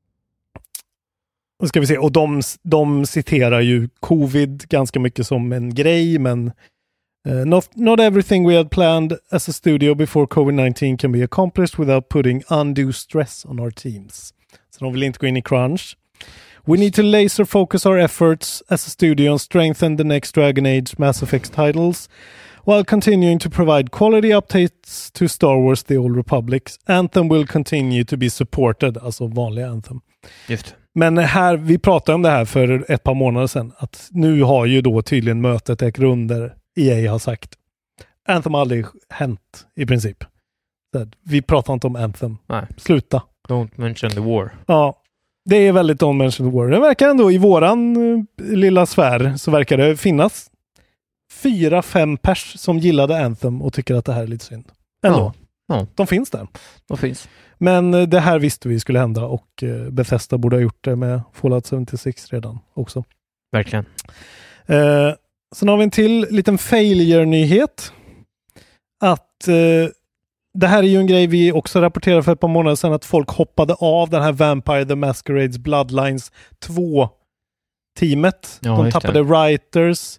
ska vi se. Och de, de citerar ju covid ganska mycket som en grej, men uh, not, not everything we had planned as a studio before covid nineteen can be accomplished without putting undue stress on our teams. Så de vill inte gå in i crunch. We need to laser focus our efforts as a studio and strengthen the next Dragon Age Mass Effect titles while continuing to provide quality updates to Star Wars The Old Republic. Anthem will continue to be supported, alltså vanliga Anthem. Just. Men här, vi pratade om det här för ett par månader sedan, att nu har ju då tydligen mötet ägt rum där E A har sagt Anthem har aldrig hänt i princip. Så vi pratar inte om Anthem. Nej. Sluta. Don't mention the war. Ja. Det är väldigt Don't Mention the War. Det verkar ändå i våran uh, lilla sfär så verkar det finnas fyra, fem pers som gillade Anthem och tycker att det här är lite synd. Ändå. Ja. Ja. De finns där. De finns. Men uh, det här visste vi skulle hända och uh, Bethesda borde ha gjort det med Fallout sjuttiosex redan också. Verkligen. Uh, sen har vi en till liten failure-nyhet. Att uh, det här är ju en grej vi också rapporterade för ett par månader sedan, att folk hoppade av den här Vampire the Masquerades Bloodlines två-teamet. Ja, de tappade det. Writers.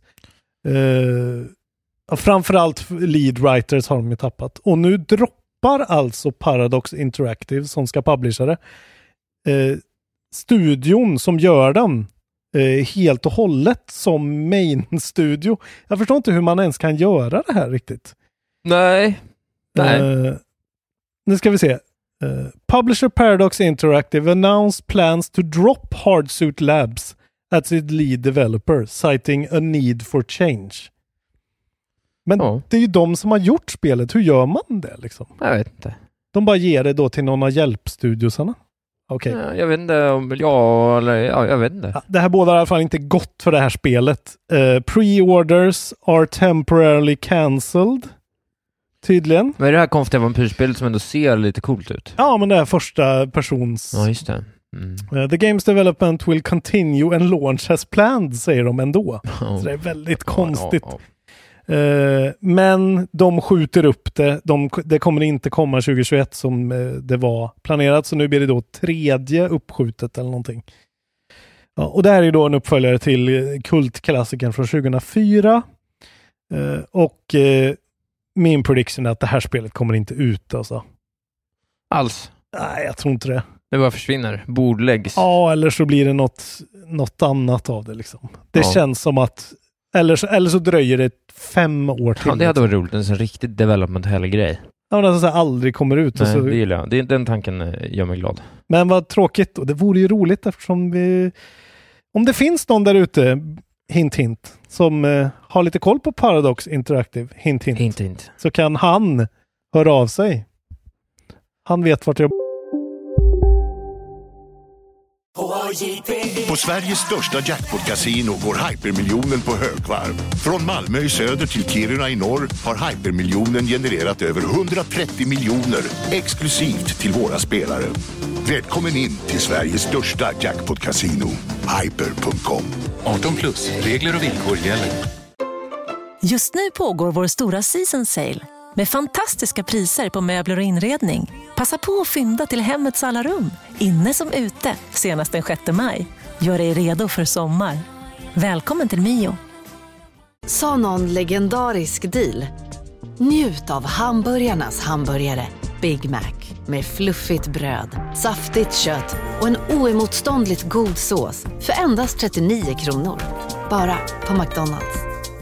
Eh, framförallt lead writers har de ju tappat. Och nu droppar alltså Paradox Interactive, som ska publisha det, eh, studion som gör den eh, helt och hållet som main-studio. Jag förstår inte hur man ens kan göra det här riktigt. Nej. Nej. Uh, nu ska vi se. Uh, Publisher Paradox Interactive announced plans to drop Hardsuit Labs as its lead developer, citing a need for change. Men oh. det är ju de som har gjort spelet. Hur gör man det liksom? Jag vet inte. De bara ger det då till någon av hjälpstudiosarna. Okej. Okay. Ja, jag vet inte om ja eller ja, jag vet inte. Ja, det här båda i alla fall inte gott för det här spelet. Uh, pre-orders are temporarily cancelled. Tydligen. Vad är det här konstiga vampyrspelet som ändå ser lite coolt ut? Ja, men det är första persons... Ja, just det. Mm. Uh, the game's development will continue and launch as planned, säger de ändå. Oh. Så det är väldigt konstigt. Oh, oh, oh. Uh, men de skjuter upp det. De, det kommer inte komma tjugohundratjugoett som uh, det var planerat. Så nu blir det då tredje uppskjutet eller någonting. Ja, och det här är då en uppföljare till uh, kultklassikern från tjugohundrafyra. Uh, och... Uh, min prediction är att det här spelet kommer inte ut alltså. Alls? Nej, jag tror inte det. Det bara försvinner. Bordläggs. Ja, eller så blir det något, något annat av det liksom. Det ja. känns som att eller så, eller så dröjer det fem år till. Ja, det hade varit roligt. En sån riktigt development hell grej. Ja, men alltså aldrig kommer ut. Nej, och så... det gillar jag. Det, den tanken gör mig glad. Men vad tråkigt. Och det vore ju roligt eftersom vi... Om det finns någon där ute, hint hint, som eh, har lite koll på Paradox Interactive, hint hint, hint hint, så kan han höra av sig. Han vet vart jag... På Sveriges största jackpot-casino går hypermiljonen på högvarv. Från Malmö i söder till Kiruna i norr har hypermiljonen genererat över hundratrettio miljoner exklusivt till våra spelare. Välkommen in till Sveriges största jackpot-casino, hyper punkt com. arton plus, regler och villkor gäller. Just nu pågår vår stora season sale med fantastiska priser på möbler och inredning. Passa på att fynda till hemmets alla rum, inne som ute, senast den sjätte maj. Gör dig redo för sommar. Välkommen till Mio. Sa någon legendarisk deal? Njut av hamburgarnas hamburgare Big Mac med fluffigt bröd, saftigt kött och en oemotståndligt god sås för endast trettionio kronor. Bara på McDonald's.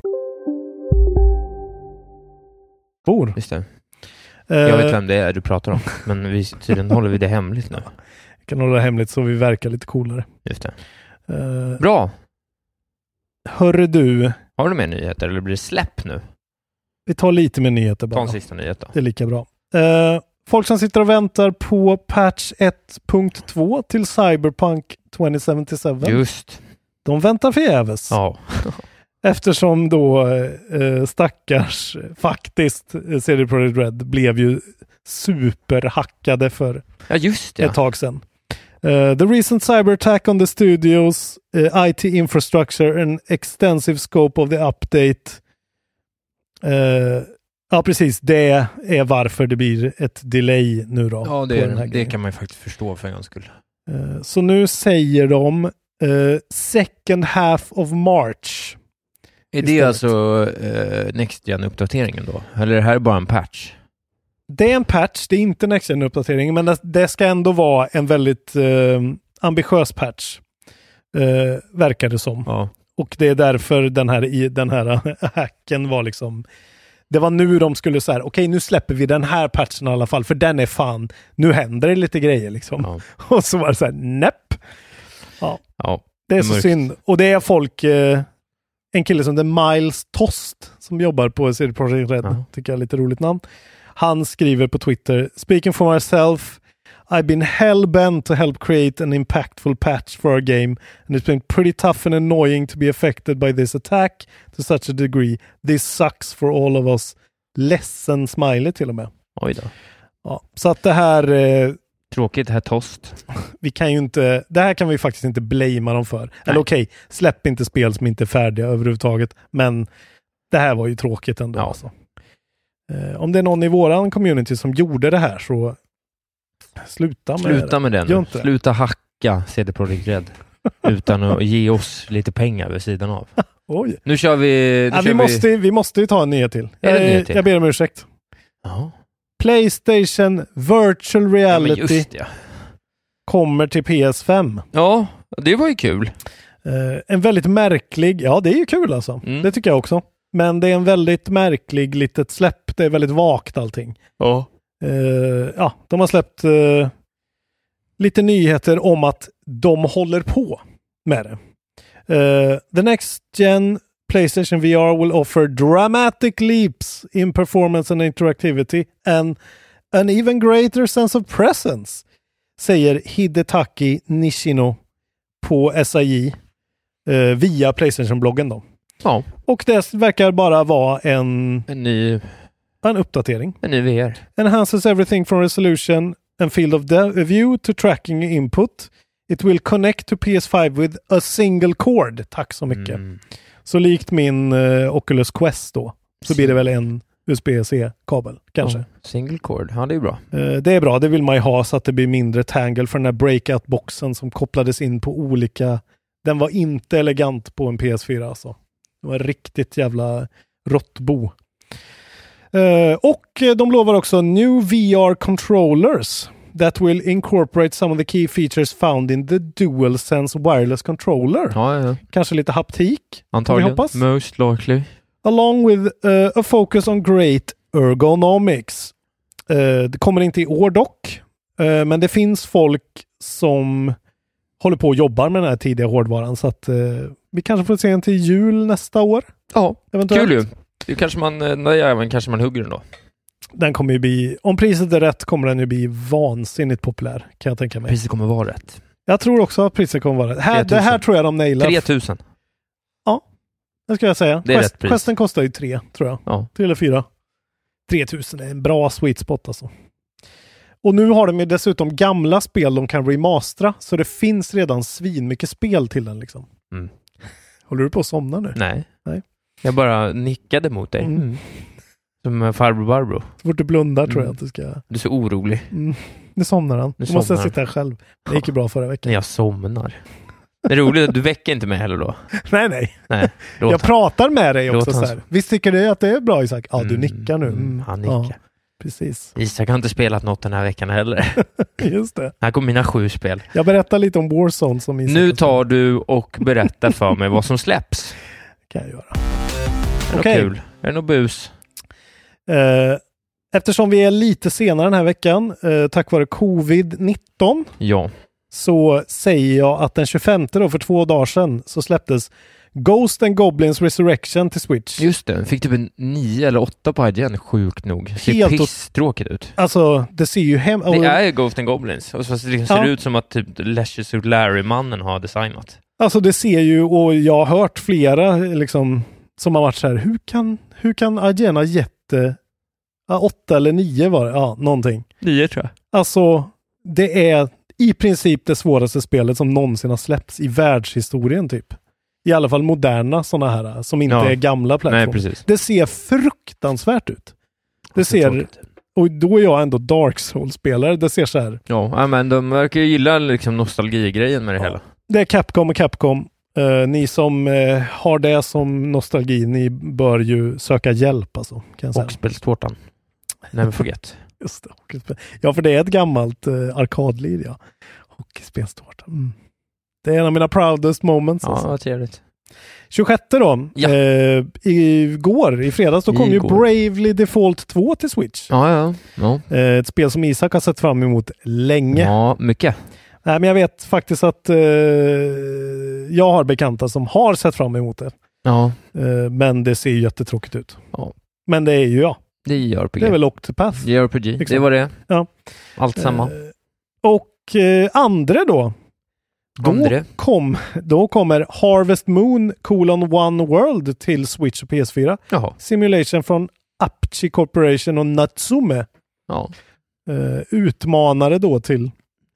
Bor. Just det. Jag vet vem det är du pratar om, men vi, tydligen håller vi det hemligt nu. Vi kan hålla det hemligt så vi verkar lite coolare. Just det. Uh, Bra. Hörru du. Har du mer nyheter eller blir det släpp nu? Vi tar lite mer nyheter bara. Ta en sista nyhet då. Det är lika bra. Uh, folk som sitter och väntar på patch ett punkt två till Cyberpunk tjugohundrasjuttiosju. Just. De väntar förgäves. Ja. Eftersom då eh, stackars faktiskt C D Projekt Red blev ju superhackade för ja, just det. ett tag sedan. Uh, the recent cyber attack on the studios uh, I T infrastructure and extensive scope of the update. Uh, ja, precis. Det är varför det blir ett delay nu då. Ja, det, är, det kan man ju faktiskt förstå för en gångs skull. Uh, så nu säger de uh, second half of March. Är det istället. Alltså uh, Next Gen-uppdateringen då? Eller är det här bara en patch? Det är en patch, det är inte Next Gen-uppdatering, men det, det ska ändå vara en väldigt uh, ambitiös patch. Uh, verkar det som. Ja. Och det är därför den här, i, den här hacken var liksom... Det var nu de skulle säga, okej okay, nu släpper vi den här patchen i alla fall, för den är fan, nu händer det lite grejer liksom. Ja. Och så var det så här, näpp. Ja. Ja, det är så mörkt. Synd. Och det är folk, eh, en kille som heter Miles Tost som jobbar på C D Projekt Red, ja. Tycker jag är lite roligt namn. Han skriver på Twitter, speaking for myself, I've been hell-bent to help create an impactful patch for our game, and it's been pretty tough and annoying to be affected by this attack to such a degree. This sucks for all of us. Ledsen smiley till och med. Oj då. Ja, så att det här... Eh, Tråkigt, det här tost. Vi kan ju inte... Det här kan vi faktiskt inte blamea dem för. Nej. Eller okej, okay, släpp inte spel som inte är färdiga överhuvudtaget. Men det här var ju tråkigt ändå. Ja. Alltså. Eh, om det är någon i våran community som gjorde det här så... Sluta med, Sluta med den. Sluta hacka C D Projekt Red utan att ge oss lite pengar vid sidan av. Oj. Nu kör vi... Nu ja, kör vi, måste, vi... vi måste ju ta en nyhet till. Är det jag, nyhet till? Jag ber om ursäkt. Ja. PlayStation Virtual Reality ja, just det. kommer till P S fem. Ja, det var ju kul. Uh, en väldigt märklig... Ja, det är ju kul alltså. Mm. Det tycker jag också. Men det är en väldigt märklig litet släpp. Det är väldigt vagt allting. Ja. Uh, ja, de har släppt uh, lite nyheter om att de håller på med det. Uh, the next gen PlayStation V R will offer dramatic leaps in performance and interactivity and an even greater sense of presence, säger Hidetaki Nishino på S I J uh, via PlayStation-bloggen då. Ja. Och det verkar bara vara en... En ny... En uppdatering. En ny V R. Enhances everything from resolution and field of view to tracking input. It will connect to P S five with a single cord. Tack så mycket. Mm. Så likt min uh, Oculus Quest då, så Sing- blir det väl en U S B C-kabel, kanske. Oh, single cord, ja det är bra. Uh, det är bra, det vill man ju ha så att det blir mindre tangle för den här breakout-boxen som kopplades in på olika... Den var inte elegant på en P S fyra alltså. Det var riktigt jävla råttbo. Uh, och de lovar också new V R controllers that will incorporate some of the key features found in the DualSense wireless controller. Ja, ja. Kanske lite haptik. Antagligen. Vi hoppas. Most likely. Along with uh, a focus on great ergonomics. Uh, det kommer inte i år dock. Uh, men det finns folk som håller på och jobbar med den här tidiga hårdvaran. Så att uh, vi kanske får se en till jul nästa år. Ja, eventuellt. Kul ju. Det kanske man, nej, men kanske man hugger den då. Den kommer ju bli, om priset är rätt kommer den ju bli vansinnigt populär, kan jag tänka mig. Priset kommer vara rätt. Jag tror också att priset kommer vara rätt. Här, det här tror jag de nailar. tre tusen. Ja, det ska jag säga. Det är Quest, rätt pris. Questen kostar ju tre, tror jag. Ja. Tre eller fyra. tre tusen är en bra sweet spot alltså. Och nu har de ju dessutom gamla spel de kan remastera, så det finns redan svin mycket spel till den liksom. Mm. Håller du på att somna nu? Nej. Nej. Jag bara nickade mot dig. Mm. Som farbror Barbro. Så fort du blundar mm. tror jag att du ska... Du är så orolig. Mm. Nu somnar han. Nu måste jag sitta här själv. Det gick ju bra förra veckan. När jag somnar. Det är roligt att du väcker inte mig heller då. nej, nej. nej jag han. pratar med dig också Låt så här. Visst tycker du att det är bra, Isak? Ja, du mm. nickar nu. Mm. Han nickar. Ja, precis. Isak har inte spelat något den här veckan heller. Just det. Här kommer mina sju spel. Jag berättar lite om Warzone som Isak. Nu tar du och berättar för mig vad som släpps. Kan jag göra. Är det okay. Kul? Är det något bus? Uh, eftersom vi är lite senare den här veckan, uh, tack vare covid nitton, ja. så säger jag att den tjugofemte då, för två dagar sedan, så släpptes Ghost and Goblins Resurrection till Switch. Just det, fick typ en nio eller åtta på I G N, sjukt nog. Det ser helt pisstråkigt ut. Alltså, det ser ju hem... Det är ju Ghost and Goblins. Och så ser det ja. ut som att typ Leisure Suit Larry-mannen har designat. Alltså det ser ju, och jag har hört flera liksom, som har varit så här, hur kan, hur kan I G N ha gett Ja, åtta eller nio var det. Ja, någonting. Nio tror jag. Alltså, det är i princip det svåraste spelet som någonsin har släppts i världshistorien typ. I alla fall moderna sådana här som inte Ja. är gamla plattformar. Nej, precis. Det ser fruktansvärt ut. Det ser, tråkigt. och då är jag ändå Dark Souls-spelare. Det ser så här. Ja, men de verkar ju gilla liksom nostalgigrejen med det Ja. hela. Det är Capcom och Capcom. Uh, ni som uh, har det som nostalgi, ni bör ju söka hjälp alltså, kan jag säga. Och spelstårtan. Never forget. Just det, hockeyspel. Ja, för det är ett gammalt uh, arkadlir, ja. Hockeyspelstårta. Mm. Det är en av mina proudest moments. Ja, Alltså. vad trevligt. tjugosjätte då. Ja. Eh, igår, i fredags, då kom ju Igår. Bravely Default två till Switch. Ja, ja. ja. Eh, ett spel som Isak har sett fram emot länge. Ja, mycket. Nej, men jag vet faktiskt att eh, jag har bekanta som har sett fram emot det. Ja, Eh, men det ser ju jättetråkigt ut. Ja. Men det är ju jag. det är J R P G. Det är väl Octopath. J R P G, Liksom. det var det. Ja. Allt samma. Eh, och eh, andra då. Då, Andre. kom, då kommer Harvest Moon colon One World till Switch och P S fyra. Jaha. Simulation från Apchi Corporation och Natsume. Ja, Eh, utmanare då till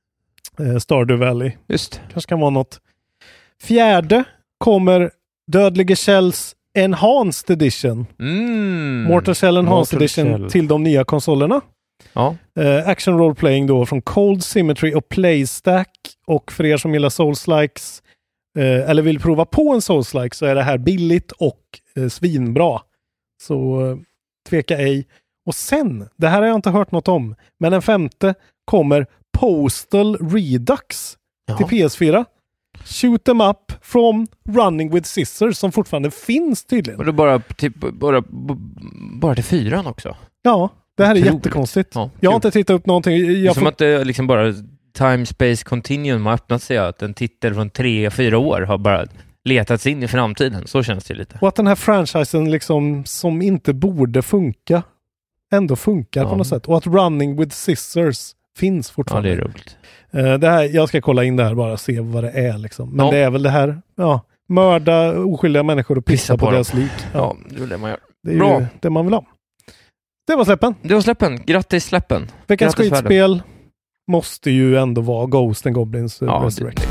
eh, Stardew Valley. just. Kanske kan vara något. Fjärde kommer Dödlige Shells Enhanced Edition. Mm. Mortal Shell Enhanced Mortal Edition Shell. till de nya konsolerna. Ja. Eh, action Role Playing då från Cold Symmetry och Playstack. Och för er som gillar Souls-likes eh, eller vill prova på en Souls-like så är det här billigt och eh, svinbra. Så eh, tveka ej. Och sen, det här har jag inte hört något om, men den femte kommer Postal Redux Ja. till P S fyra. Shoot 'em up from Running with Scissors som fortfarande finns tydligen. Och det bara, typ, bara, b- bara till fyran också. Ja, det här är Otroligt. jättekonstigt. Ja, Jag har kul. inte tittat upp någonting. Det är Jag som får... att det liksom bara time space continuum har öppnat sig, att en titel från tre, fyra år har bara letats in i framtiden. Så känns det lite. Och att den här franchisen liksom som inte borde funka ändå funkar Ja. på något sätt. Och att Running with Scissors finns Ja, fortfarande. det är roligt. Eh, det här, jag ska kolla in det här bara och se vad det är liksom. Men Ja. det är väl det här, ja, mörda oskyldiga människor och pissa, Pissa på, på deras dem. lik. Ja. Ja, det är väl det man gör. Det är ju Bra. det man vill ha. Det var släppen. Det var släppen. Grattis släppen. Veckans Grattis, skitspel måste ju ändå vara Ghost and Goblins uh, Ja, Resurrection.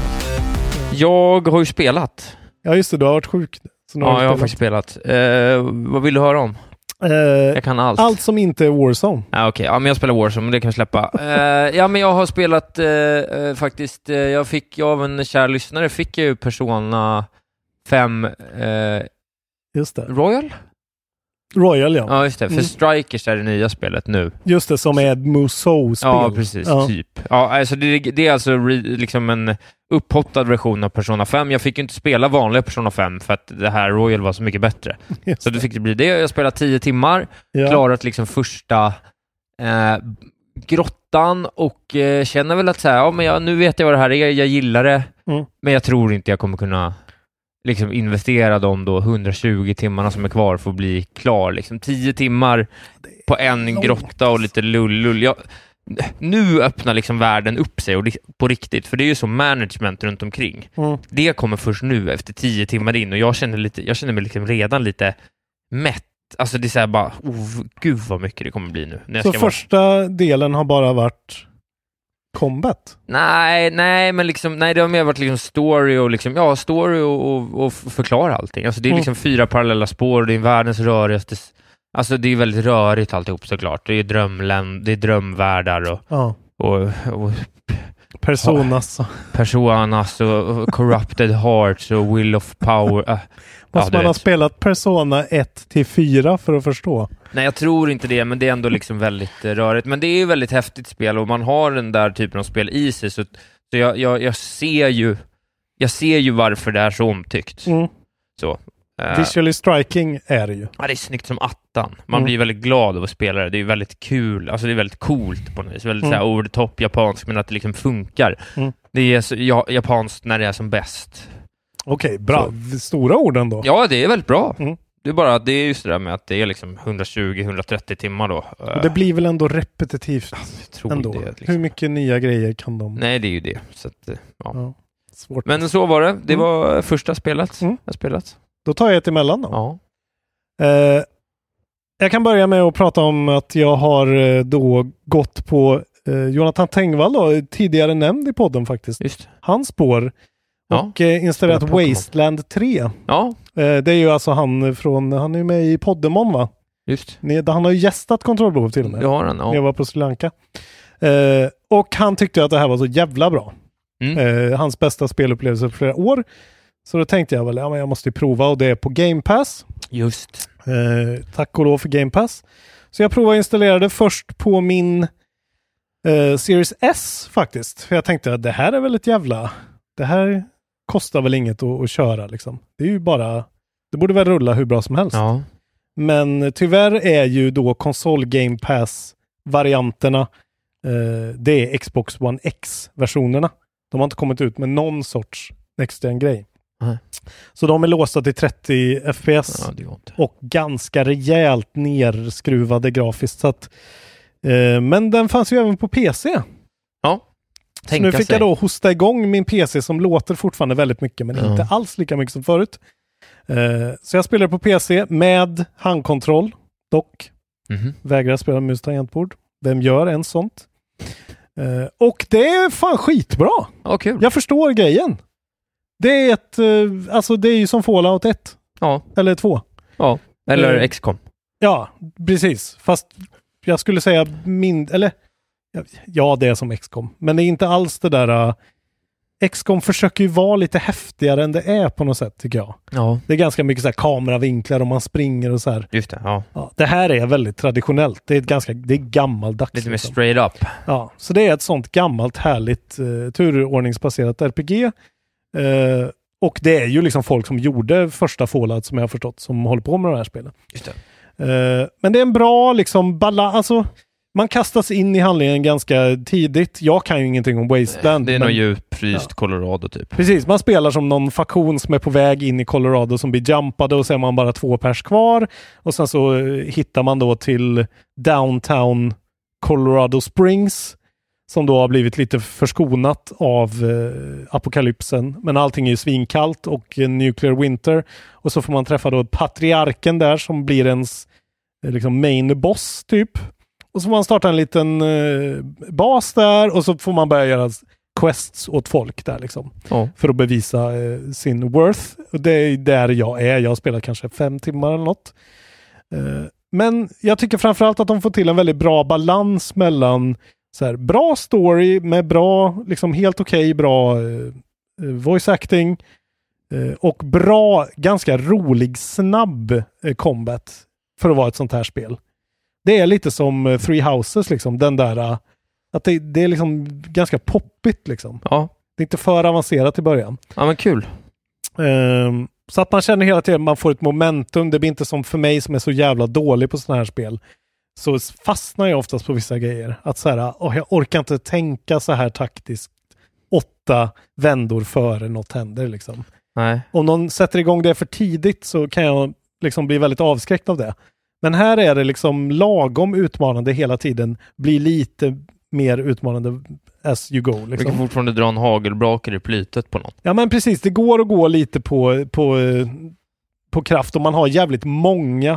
Jag har ju spelat. Ja just det, du har varit sjuk. Så nu Ja, du jag har spelat. faktiskt spelat. Eh, vad vill du höra om? Eh, Jag kan allt. allt som inte är Warzone. Ja, okej. Ja, men jag spelar Warzone, men det kan jag släppa. Eh, ja, men jag har spelat eh, eh, faktiskt, eh, jag fick av en kär lyssnare, fick jag ju Persona fem eh, Just det. Royal? Royal ja. Ja, just det. För Mm. Strikers är det nya spelet nu. Just det, som är ett Musou-spel. Ja, precis. Ja. Typ. Ja, alltså det, det är alltså re, liksom en upphottad version av Persona fem. Jag fick ju inte spela vanliga Persona fem för att det här Royal var så mycket bättre. Just Så det fick det bli det. Jag spelade tio timmar, ja. klarat liksom första eh, grottan och eh, känner väl att så här, ja, men jag, nu vet jag vad det här är, jag gillar det, Mm. men jag tror inte jag kommer kunna liksom investera de då hundratjugo timmarna som är kvar för att bli klar. Liksom tio timmar på en långt. grotta och lite lull-lull. Jag, nu öppnar liksom världen upp sig och li- på riktigt, för det är ju så management runt omkring. Mm. Det kommer först nu efter tio timmar in och jag känner, lite, jag känner mig liksom redan lite mätt. Alltså det är så här bara, oh, gud vad mycket det kommer bli nu. När jag Så ska vara... första delen har bara varit combat? Nej, nej, men liksom, nej, det har mer varit liksom story och liksom, ja, story och, och, och förklara allting. Alltså det är Mm. liksom fyra parallella spår, det är världens rörigaste, alltså det är väldigt rörigt alltihop såklart. Det är drömländ, det är drömvärldar och, Ja. och, och Personas. Personas och, och Corrupted Hearts och Will of Power. Äh, Måste du man ha vet. spelat Persona ett till fyra för att förstå? Nej, jag tror inte det, men det är ändå liksom väldigt eh, rörigt. Men det är ju väldigt häftigt spel och man har den där typen av spel i sig, så, så jag, jag, jag ser ju jag ser ju varför det är så omtyckt. Mm. Så. eh, Visually striking är det ju. ja, det är snyggt som attan. Man Mm. blir väldigt glad av att spela det. Det är väldigt kul, alltså det är väldigt coolt på något vis. Väldigt Mm. så här over the top japanskt, men att det liksom funkar. Mm. Det är så, ja, japanskt när det är som bäst. Okej, bra. Stora ord ändå. Ja, det är väldigt bra. Mm. Det är bara att det är just det där med att det är liksom hundratjugo till hundratrettio timmar då. Och det blir väl ändå repetitivt Jag tror ändå. det, liksom. Hur mycket nya grejer kan de... Nej, det är ju det. Så att, eh, ja. Ja, svårt. Men så var det. Det Mm. var första spelet Mm. jag spelat. Då tar jag ett emellan då. Ja. Eh, Jag kan börja med att prata om att jag har då gått på eh, Jonathan Tengvall då, tidigare nämnd i podden faktiskt. Just. Hans spår. Ja. Och eh, installerat Wasteland tre. Ja. Eh, det är ju alltså han från, han är ju med i Poddemon va? Just. Han har ju gästat kontrollbehov till och med. Det har han, ja. Jag var på Sri Lanka. Eh, och han tyckte att det här var så jävla bra. Mm. Eh, hans bästa spelupplevelse för flera år. Så då tänkte jag väl, ja men jag måste prova och det är på Game Pass. Just. Eh, tack och lov för Game Pass. Så jag provade att installera det först på min eh, Series S faktiskt. För jag tänkte att det här är väl ett jävla... Det här kostar väl inget att, att köra liksom. Det är ju bara... Det borde väl rulla hur bra som helst. Ja. Men tyvärr är ju då konsol Game Pass-varianterna eh, det är Xbox One X-versionerna. De har inte kommit ut med någon sorts extra grej. Mm. Så de är låsta till trettio F P S ja, och ganska rejält nerskruvade grafiskt. Så att, eh, men den fanns ju även på P C. Ja. Så nu fick sig. jag då hosta igång min P C som låter fortfarande väldigt mycket men mm. inte alls lika mycket som förut. Uh, så jag spelar på P C med handkontroll dock. Mm-hmm. Vägrar spela mus tangentbord. Vem gör en sånt? Uh, och det är fan skitbra. Oh, cool. Jag förstår grejen. Det är ett uh, alltså det är ju som Fallout ett. Ja. Eller två. Ja. Eller uh, X COM. Ja, precis. Fast jag skulle säga min eller ja, det är som X COM. Men det är inte alls det där... Uh, X COM försöker ju vara lite häftigare än det är på något sätt, tycker jag. Ja. Det är ganska mycket så här kameravinklar och man springer och så här. Just det, ja. Ja, det här är väldigt traditionellt. Det är ett ganska... Det är gammaldags. Lite mer liksom. straight up. Ja, så det är ett sånt gammalt, härligt uh, turordningsbaserat R P G. Uh, och det är ju liksom folk som gjorde första Fallout, som jag har förstått, som håller på med de här spelen. Just det. Uh, men det är en bra liksom balans. Alltså, man kastas in i handlingen ganska tidigt. Jag kan ju ingenting om Wasteland. Det är men... nog djupfryst ja. Colorado typ. Precis, man spelar som någon faktion som är på väg in i Colorado som blir jumpade och så är man bara två pers kvar. Och sen så hittar man då till downtown Colorado Springs som då har blivit lite förskonat av eh, apokalypsen. Men allting är ju svinkallt och eh, nuclear winter. Och så får man träffa då patriarken där som blir ens eh, liksom main boss typ. Och så får man starta en liten eh, bas där och så får man börja göra quests åt folk där liksom. Oh. För att bevisa eh, sin worth. Och det är där jag är. Jag har spelat kanske fem timmar eller något. Eh, men jag tycker framförallt att de får till en väldigt bra balans mellan så här, bra story med bra, liksom helt okej, okay, bra eh, voice acting eh, och bra, ganska rolig, snabb eh, combat för att vara ett sånt här spel. Det är lite som uh, Three Houses liksom, den där uh, att det, det är liksom ganska poppigt liksom. Ja. Det är inte för avancerat i början. Ja, men kul. Um, så att man känner hela tiden att man får ett momentum. Det blir inte som för mig som är så jävla dålig på sådana här spel. Så fastnar jag oftast på vissa grejer. Att så här, oh, jag orkar inte tänka så här taktiskt åtta vändor före något händer liksom. Nej. Om någon sätter igång det för tidigt så kan jag liksom bli väldigt avskräckt av det. Men här är det liksom lagom utmanande hela tiden. Blir lite mer utmanande as you go. Liksom. Vi kan fortfarande dra en hagelbrakare i plytet på något. Ja men precis, det går att gå lite på, på, på kraft och man har jävligt många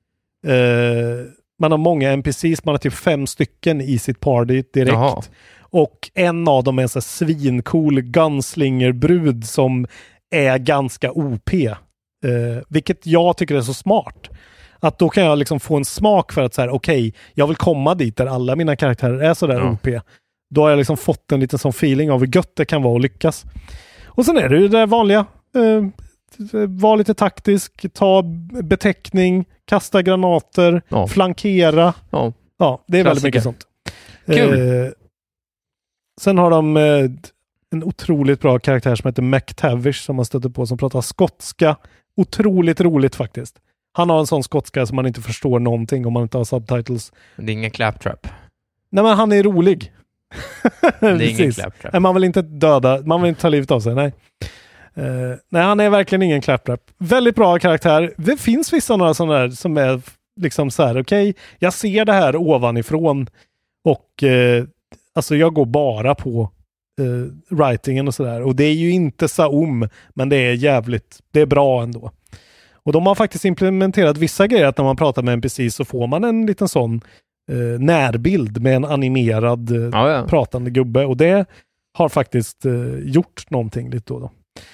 eh, man har många N P Cs, man har typ fem stycken i sitt party direkt. Jaha. Och en av dem är en sån här svincool gunslinger-brud som är ganska O P. Eh, vilket jag tycker är så smart. Att då kan jag liksom få en smak för att så här, okej, okay, jag vill komma dit där alla mina karaktärer är så där ja. O P. Då har jag liksom fått en liten sån feeling av hur gött det kan vara att lyckas. Och sen är det ju det vanliga. Eh, var lite taktisk, ta betäckning, kasta granater, ja. flankera. Ja, ja det är Klassiker. Väldigt mycket sånt. Kul. Eh, sen har de eh, en otroligt bra karaktär som heter McTavish som man stöter på som pratar skotska. Otroligt roligt faktiskt. Han har en sån skotska som man inte förstår någonting om man inte har subtitles. Det är ingen claptrap. Nej, men han är rolig. Det är ingen claptrap. Nej, man vill inte döda, man vill inte ta livet av sig, nej. Uh, nej, han är verkligen ingen claptrap. Väldigt bra karaktär. Det finns vissa några sådana där som är liksom så här, okej, okay, jag ser det här ovanifrån och uh, alltså jag går bara på uh, writingen och sådär. Och det är ju inte Saum, men det är jävligt, det är bra ändå. Och de har faktiskt implementerat vissa grejer, att när man pratar med en N P C så får man en liten sån eh, närbild med en animerad eh, ja, ja. pratande gubbe. Och det har faktiskt eh, gjort någonting lite då. då.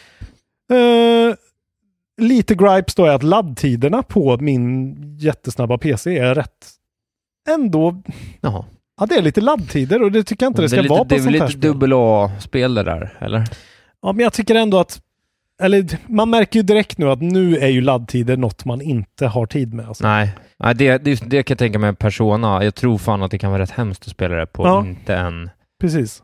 Eh, lite gripes då är att laddtiderna på min jättesnabba P C är rätt ändå... Jaha. Ja, det är lite laddtider och det tycker jag inte det, det ska lite, vara på det sånt här Det är lite dubbel A-spel det där, eller? Ja, men jag tycker ändå att eller man märker ju direkt nu att nu är ju laddtider något man inte har tid med. Alltså. Nej, Nej det, det, det kan jag tänka mig Persona. Jag tror fan att det kan vara rätt hemskt att spela det på ja. inte en Precis.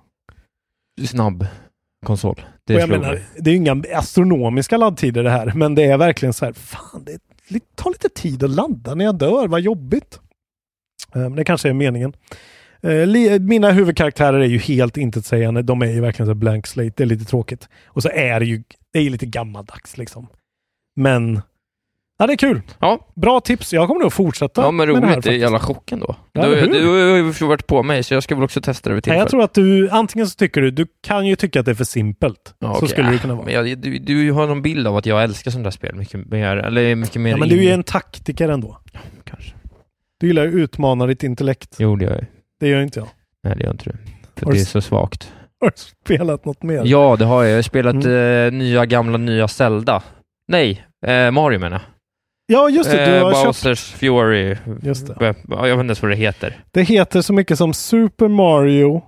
snabb konsol. Det, och jag menar, det är ju inga astronomiska laddtider det här, men det är verkligen så här, fan, det tar lite tid att ladda när jag dör, vad jobbigt. Um, det kanske är meningen. Uh, li- mina huvudkaraktärer är ju helt intetsägande, de är ju verkligen så blank slate, det är lite tråkigt. Och så är det ju, det är ju lite gammaldags liksom. Men ja, det är kul. Ja. Bra tips, jag kommer nog fortsätta. Ja, men roligt, det, här, det är jävla chocken då. Ja, du, du har ju varit på mig, så jag ska väl också testa det vid tillfälle. Ja, jag tror att du, antingen så tycker du, du kan ju tycka att det är för simpelt. Ja, så okay. skulle det kunna vara. Men jag, du, du har någon bild av att jag älskar sådana där spel mycket mer, eller mycket mer. Ja, men in... du är ju en taktiker ändå. Ja, kanske. Du gillar att utmana ditt intellekt. Jo, det gör jag. Det gör inte jag. Nej, det gör inte du. För Har det du... är så svagt. Har du spelat något mer? Ja, det har jag. Jag har spelat mm. eh, nya, gamla, nya Zelda. Nej, eh, Mario menar Ja, just det. Du eh, har Bowser's köpt... Fury. Just det. Jag vet inte ens vad det heter. Det heter så mycket som Super Mario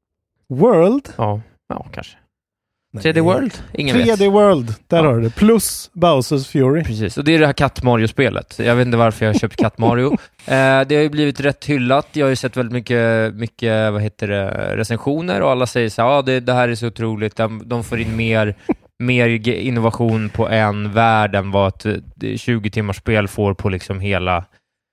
World. Ja, ja kanske. tre D World? Ingen tre D vet. World, där ja. har du det. Plus Bowser's Fury. Precis, och det är det här Katt Mario-spelet. Jag vet inte varför jag har köpt Katt Mario. eh, det har ju blivit rätt hyllat. Jag har ju sett väldigt mycket, mycket vad heter det, recensioner och alla säger så här, ja, det, det här är så otroligt. De, de får in mer, mer innovation på en värld än vad ett tjugo timmars spel får på liksom hela,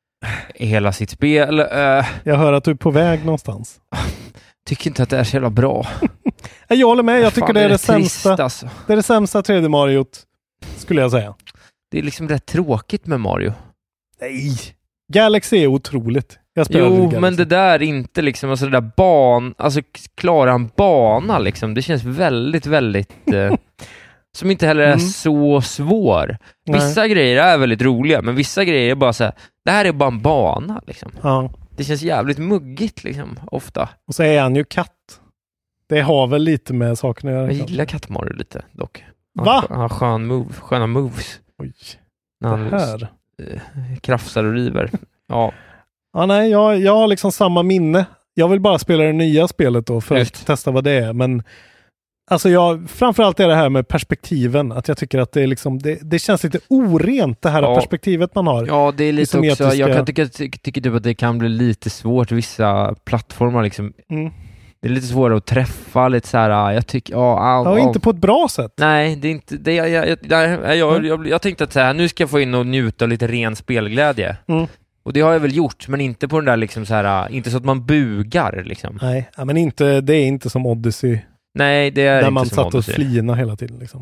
hela sitt spel. Eh, jag hör att du är på väg någonstans. Tycker inte att det är så jävla bra. Jag håller med, jag tycker Fan, det är det, det sämsta. Trist, alltså. Det är det sämsta tre D Mariot, skulle jag säga. Det är liksom rätt tråkigt med Mario. Nej, Galaxy är otroligt. Jag jo, men det där är inte liksom, alltså det där ban, alltså klara en bana liksom, det känns väldigt, väldigt eh, som inte heller är mm. så svår. Vissa Nej. grejer är väldigt roliga, men vissa grejer är bara så här, det här är bara en bana liksom. Ja. Det känns jävligt muggigt liksom, ofta. Och så är han ju katt. Det har väl lite med sakerna att göra. Jag gillar Katt Mario lite, dock. Han, Va? Han har skön move, sköna moves. Oj, när han det här. Eh, krafsar och river. Ja. Ja, nej, jag, jag har liksom samma minne. Jag vill bara spela det nya spelet då för Just. att testa vad det är. Men alltså jag, framförallt är det här med perspektiven. Att jag tycker att det är liksom, det, det känns lite orent det här ja. perspektivet man har. Ja, det är lite också, jag kan tycka, ty, tycker typ att det kan bli lite svårt vissa plattformar liksom. Mm. Det är lite svårare att träffa, lite så här, jag tycker, ja, all, ja, inte på ett bra sätt. Nej, det är inte, det, jag, jag, jag, jag, jag, jag tänkte att så här, nu ska jag få in och njuta av lite ren spelglädje. Mm. Och det har jag väl gjort, men inte på den där liksom så här, inte så att man bugar liksom. Nej, men inte, det är inte som Odyssey. Nej, det är där inte man som satt Odyssey. Och flina hela tiden liksom.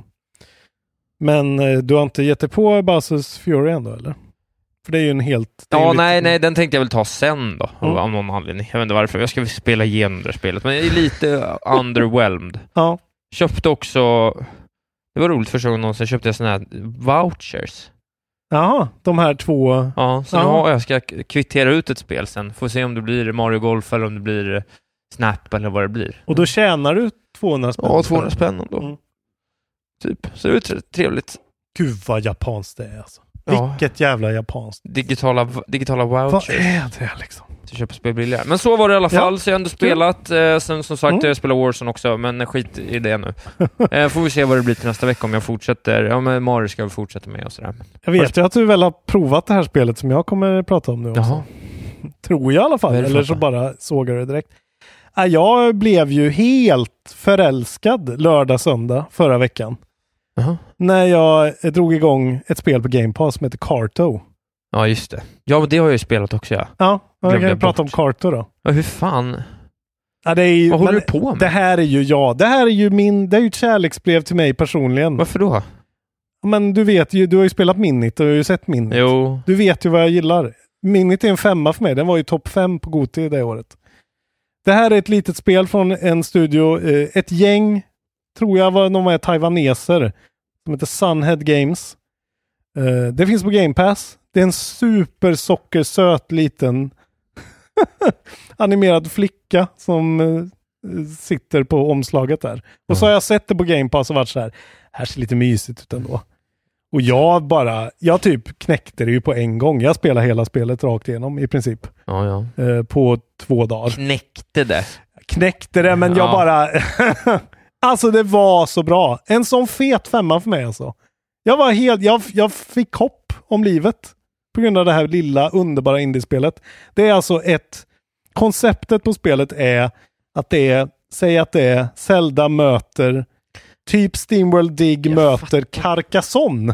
Men eh, du har inte gett dig på Bowser's Fury ändå, eller? För det är ju en helt... Ja, lite... nej, nej, den tänkte jag väl ta sen då. Mm. Av någon anledning. Jag vet inte varför. Jag ska spela igenom det spelet. Men jag är lite underwhelmed. Ja. Köpte också... Det var roligt första gången någonsin. Köpte jag såna här vouchers. Jaha, de här två... Ja, så ja. jag ska kvittera ut ett spel sen. Får se om det blir Mario Golf eller om det blir Snap eller vad det blir. Och då tjänar du tvåhundra spänn? Ja, tvåhundra spänn då. Mm. Typ. Så det är trevligt. Gud vad japanskt det är alltså. Ja. Vilket jävla japanskt. Digitala, digitala vouchers. Vad är det liksom? Så köpa spel billigare. Men så var det i alla fall. Ja. Så jag har ändå spelat. Eh, sen som sagt, mm. jag spelar Warzone också. Men skit i det nu. eh, får vi se vad det blir till nästa vecka om jag fortsätter. Ja, men Mario ska vi fortsätta med och sådär. Jag vet ju att du väl har provat det här spelet som jag kommer prata om nu också. Jaha. Tror jag i alla fall. Eller så bara sågar det direkt. Jag blev ju helt förälskad lördag, söndag förra veckan. Uh-huh. När jag drog igång ett spel på Game Pass som heter Carto. Ja, just det. Ja, men det har jag ju spelat också, ja. Ja, jag kan prata om Carto då. Ja, hur fan? Ja, det är ju, vad håller du på med? Det här är ju jag. Det här är ju min, det är ju ett kärleksbrev till mig personligen. Varför då? Men du vet ju, du har ju spelat Minit och du har ju sett Minit. Jo. Du vet ju vad jag gillar. Minit är en femma för mig. Den var ju topp fem på Goti det året. Det här är ett litet spel från en studio. Ett gäng, tror jag var de var taiwaneser, som heter Sunhead Games. Uh, det finns på Game Pass. Det är en supersockersöt liten animerad flicka som uh, sitter på omslaget där. Och mm. så har jag sett det på Game Pass och varit så här, här ser lite mysigt ut ändå. Och jag bara, jag typ knäckte det ju på en gång. Jag spelar hela spelet rakt igenom i princip. Ja, ja. Uh, på två dagar. Knäckte det? Knäckte det, men ja. jag bara... alltså det var så bra. En sån fet femma för mig alltså. Jag var helt, jag, jag fick hopp om livet på grund av det här lilla underbara indiespelet. Det är alltså ett, konceptet på spelet är att det är, säg att det är Zelda möter typ Steamworld Dig jag möter fattar. Carcassonne.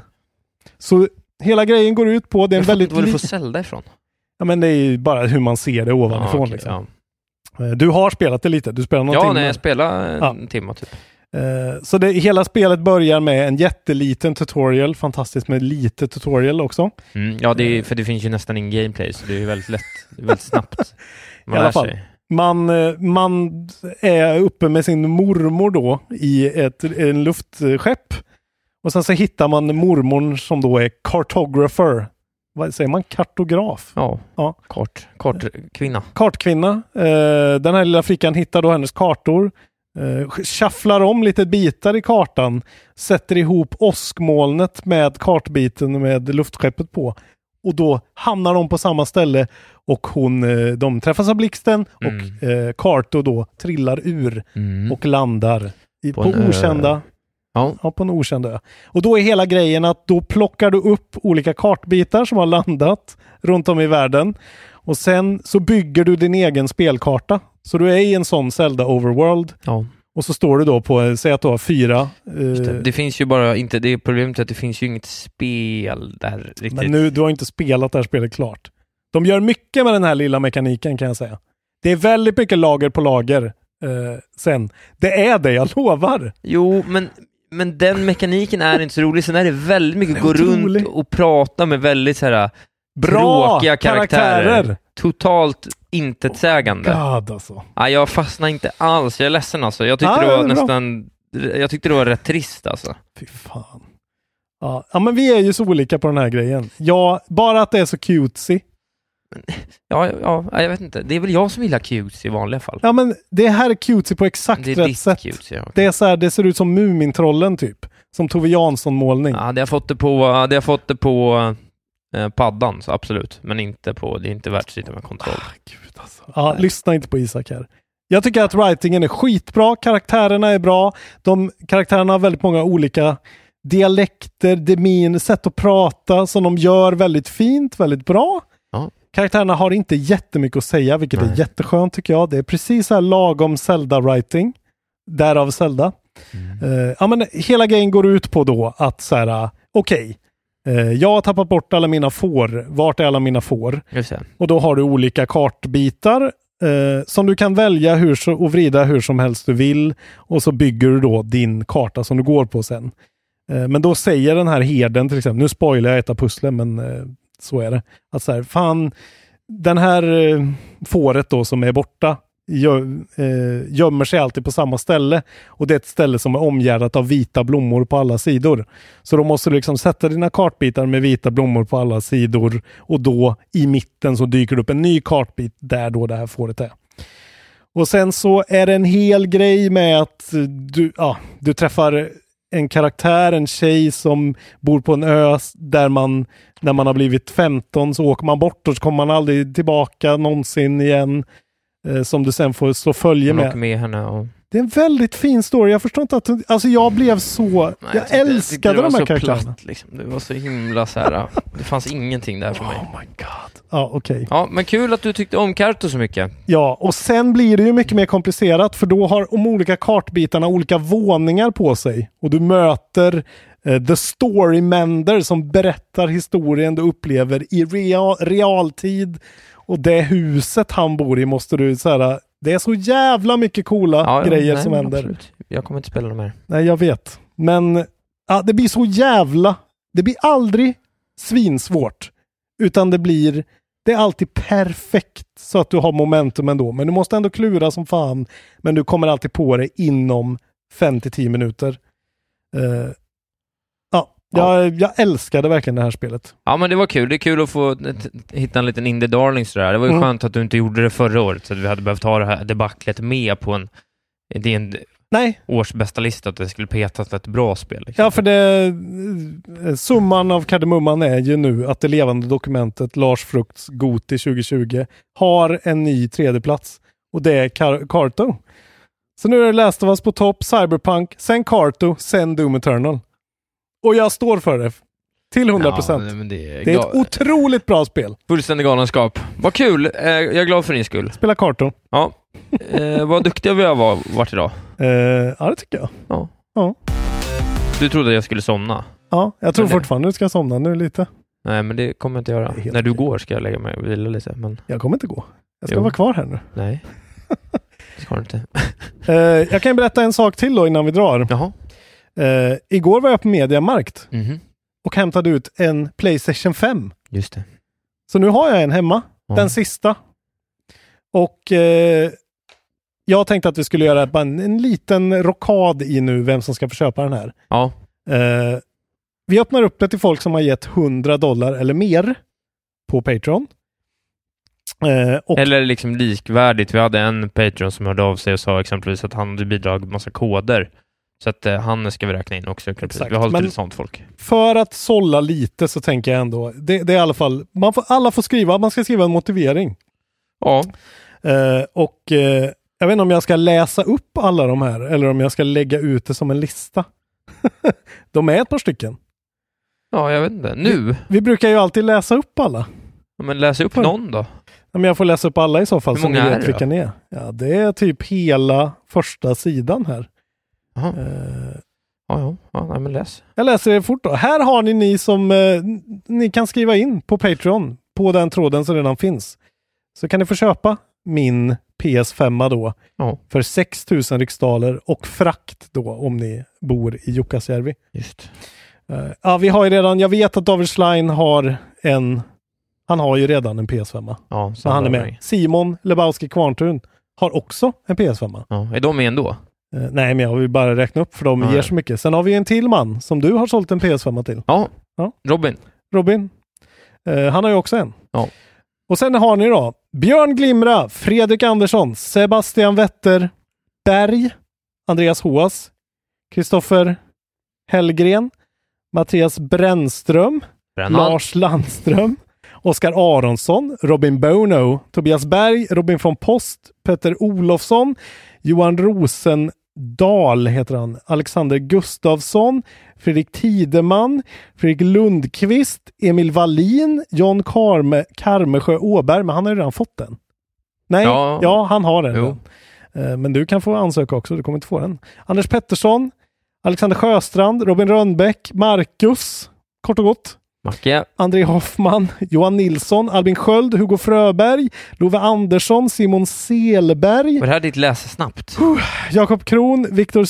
Så hela grejen går ut på, det är en väldigt... Var li- du får Zelda ifrån? Ja, men det är ju bara hur man ser det ovanifrån. Ja, okay, liksom. Ja. Du har spelat det lite, du spelar någon ja, timme. nej, jag spelar en ja. timme typ. Uh, så det, hela spelet börjar med en jätteliten tutorial, fantastiskt med lite tutorial också. Mm, ja, det är, för det finns ju nästan ingen gameplay, så det är väldigt lätt, väldigt snabbt. Man I alla fall. Sig. Man, man är uppe med sin mormor då i ett en luftskepp. Och sen så hittar man mormor som då är cartographer. Vad säger man? Kartograf? Ja, ja. Kart, kartkvinna. Kartkvinna. Uh, den här lilla flickan hittar då hennes kartor. Uh, shufflar om lite bitar i kartan. Sätter ihop åskmolnet med kartbiten med luftskeppet på. Och då hamnar de på samma ställe och hon, uh, de träffas av blixten mm. och uh, Karto då trillar ur mm. och landar i, på, på okända Ja. ja, på en okänd ö. Och då är hela grejen att då plockar du upp olika kartbitar som har landat runt om i världen. Och sen så bygger du din egen spelkarta. Så du är i en sån Zelda Overworld. Ja. Och så står du då på, säg att du har fyra. Eh, det. det finns ju bara inte, det är problemet att det finns ju inget spel där riktigt. Men nu, du har inte spelat det här spelet klart. De gör mycket med den här lilla mekaniken kan jag säga. Det är väldigt mycket lager på lager eh, sen. Det är det, jag lovar. Jo, men Men den mekaniken är inte så rolig. Sen är det väldigt mycket gå runt och prata med väldigt så här bra tråkiga karaktärer. karaktärer. Totalt intetsägande. Oh God, alltså. Ja, jag fastnar inte alls. Jag är ledsen alltså. Jag tyckte ah, det var nästan... Jag tyckte det var rätt trist alltså. Fy fan. Ja. ja, men vi är ju så olika på den här grejen. Ja, bara att det är så cutesy. Ja, ja, jag vet inte. Det är väl jag som gillar cutesy i vanliga fall. Ja, men det här är cutesy på exakt det rätt sätt. Cutesy, ja, okay. Det är så här, det ser ut som Mumintrollen typ. Som Tove Jansson-målning. Ja, det har fått det på, det har fått det på eh, paddan, så absolut. Men inte på, det är inte värt att sitta med kontroll. Ah, Gud alltså. Ja, lyssna inte på Isak här. Jag tycker att writingen är skitbra. Karaktärerna är bra. De karaktärerna har väldigt många olika dialekter, demin, sätt att prata som de gör väldigt fint, väldigt bra. Ja. Karaktärerna har inte jättemycket att säga, vilket Nej. är jätteskönt tycker jag. Det är precis så här lagom Zelda-writing. Därav Zelda. Mm. Uh, ja, men hela grejen går ut på då att så här, okej, okay, uh, jag har tappat bort alla mina får. Vart är alla mina får? Just det. Och då har du olika kartbitar uh, som du kan välja hur så, och vrida hur som helst du vill. Och så bygger du då din karta som du går på sen. Uh, men då säger den här herden till exempel, nu spoilar jag ett av pusslen, men uh, så är det. Att så här, fan, den här uh, fåret då som är borta Gö, eh, gömmer sig alltid på samma ställe, och det är ett ställe som är omgärdat av vita blommor på alla sidor, så då måste du liksom sätta dina kartbitar med vita blommor på alla sidor, och då i mitten så dyker det upp en ny kartbit där då det här fåret är. Och sen så är det en hel grej med att du, ja, du träffar en karaktär, en tjej som bor på en ö där man, när man har blivit femton så åker man bort och så kommer man aldrig tillbaka någonsin igen. Som du sen får slå följe med. med henne och... Det är en väldigt fin story. Jag förstår inte att... Alltså jag blev så... Nej, jag, jag älskade de här karaktärerna. Liksom. Det var så himla så här... Det fanns ingenting där för mig. Oh my god. Ja, okej. Okay. Ja, men kul att du tyckte om Karto så mycket. Ja, och sen blir det ju mycket mer komplicerat, för då har de olika kartbitarna olika våningar på sig. Och du möter uh, The Story Mender som berättar historien du upplever i real, realtid. Och det huset han bor i måste du så här, det är så jävla mycket coola ja, grejer nej, som händer. Absolut. Jag kommer inte spela dem mer. Nej, jag vet. Men ja, det blir så jävla, det blir aldrig svinsvårt, utan det blir, det är alltid perfekt så att du har momentum ändå. Men du måste ändå klura som fan, men du kommer alltid på det inom fem till tio minuter. Uh, ja, Jag, jag älskade verkligen det här spelet. Ja, men det var kul. Det är kul att få t- hitta en liten indie darling sådär. Det var ju Mm. skönt att du inte gjorde det förra året, så att vi hade behövt ha det här debaclet med på en, det är en Nej. års bästa lista, att det skulle petas ett bra spel. Liksom. Ja, för det summan av kardemumman är ju nu att det levande dokumentet Lars Frukts Goti tjugo tjugo har en ny tredjeplats. Och det är Car- Carto. Så nu är det Last of Us på topp, Cyberpunk, sen Carto, sen Doom Eternal. Och jag står för det. Till hundra procent. Ja, men det är, det är ett otroligt bra spel. Fullständig galenskap. Vad kul. Eh, jag är glad för din skull. Spela Carto. Ja. Eh, vad duktiga vi har var, varit idag. Eh, ja, det tycker jag. Ja. Ja. Du trodde att jag skulle somna. Ja, jag tror Men det- fortfarande du ska somna nu lite. Nej, men det kommer jag inte göra. Det är helt När du okej. går ska jag lägga mig och vila lite. Men Jag kommer inte gå. Jag ska Jo. vara kvar här nu. nej. Det ska du inte. Eh, jag kan berätta en sak till då innan vi drar. Jaha. Eh, igår var jag på Mediamarkt Mhm. och hämtade ut en PlayStation fem. Just det. Så nu har jag en hemma. Ja. Den sista. Och eh, jag tänkte att vi skulle göra bara en, en liten rockad i nu vem som ska få köpa den här. Ja. Eh, vi öppnar upp det till folk som har gett hundra dollar eller mer på Patreon. Eh, och Eller liksom likvärdigt. Vi hade en Patreon som hörde av sig och sa exempelvis att han hade bidragit massa koder. Så att eh, han ska vi räkna in också. Exakt. Vi har Men- till sånt folk. för att sålla lite så tänker jag ändå, det, det är i alla fall, man får, alla får skriva, man ska skriva en motivering. Ja. Eh, och eh, jag vet inte om jag ska läsa upp alla de här eller om jag ska lägga ut det som en lista. De är ett par stycken. Ja, jag vet inte. Nu? Vi brukar ju alltid läsa upp alla. Ja, men läs upp Oj. någon då. Ja, men jag får läsa upp alla i så fall. Hur så ni många är vet det vilka ni är. Ja, det är typ hela första sidan här. Jaha. Eh, Ja, ja. ja nej, men läs. jag läser det fort då. Här har ni ni som eh, ni kan skriva in på Patreon på den tråden som redan finns. Så kan ni få köpa min P S fem då Ja, för sex tusen riksdaler och frakt då om ni bor i Jukkasjärvi. just. Uh, ja, vi har ju redan, jag vet att David Schlein har en, han har ju redan en P S fem. Ja, Så han är med. Simon Lebowski Kvarntun har också en P S fem. Ja, är de med ändå? Uh, nej, men jag vill bara räkna upp för de Ja, ger ja. så mycket. Sen har vi en till man som du har sålt en P S fem till. Ja. Ja. Robin. Robin. Uh, han har ju också en. Ja. Och sen har ni då Björn Glimra, Fredrik Andersson, Sebastian Wetter, Berg, Andreas Hoas, Kristoffer Hellgren, Mattias Brännström, Brännan. Lars Landström, Oskar Aronsson, Robin Bono, Tobias Berg, Robin von Post, Petter Olofsson, Johan Rosendal heter han, Alexander Gustafsson, Fredrik Tideman, Fredrik Lundqvist, Emil Wallin, John Karme, Karmesjö Åberg, men han har ju redan fått den. Nej, ja, Ja. han har den. Jo. Eh, Men du kan få ansöka också, du kommer inte få den. Anders Pettersson, Alexander Sjöstrand, Robin Rönnbäck, Marcus, kort och gott. Macke. André Hoffman, Johan Nilsson, Albin Sköld, Hugo Fröberg, Love Andersson, Simon Selberg, Var det här ditt läsa snabbt? Jakob Kron, Viktor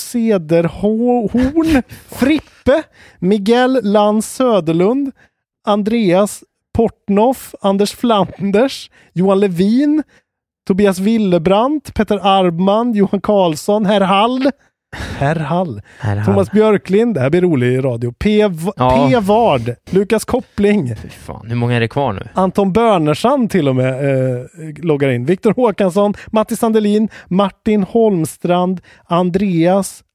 Sederhorn, Frippe, Miguel Lans Söderlund, Andreas Portnoff, Anders Flanders, Johan Levin, Tobias Willebrandt, Petter Arbman, Johan Karlsson, Herr Hall, Herr Hall, Här, Thomas Björklind, det här blir rolig radio, P. V- Ja. P. Vard, Lukas Koppling, Fy fan, hur många är det kvar nu? Anton Börnersson till och med eh, loggar in. Viktor Håkansson, Matti Sandelin, Martin Holmstrand, Andreas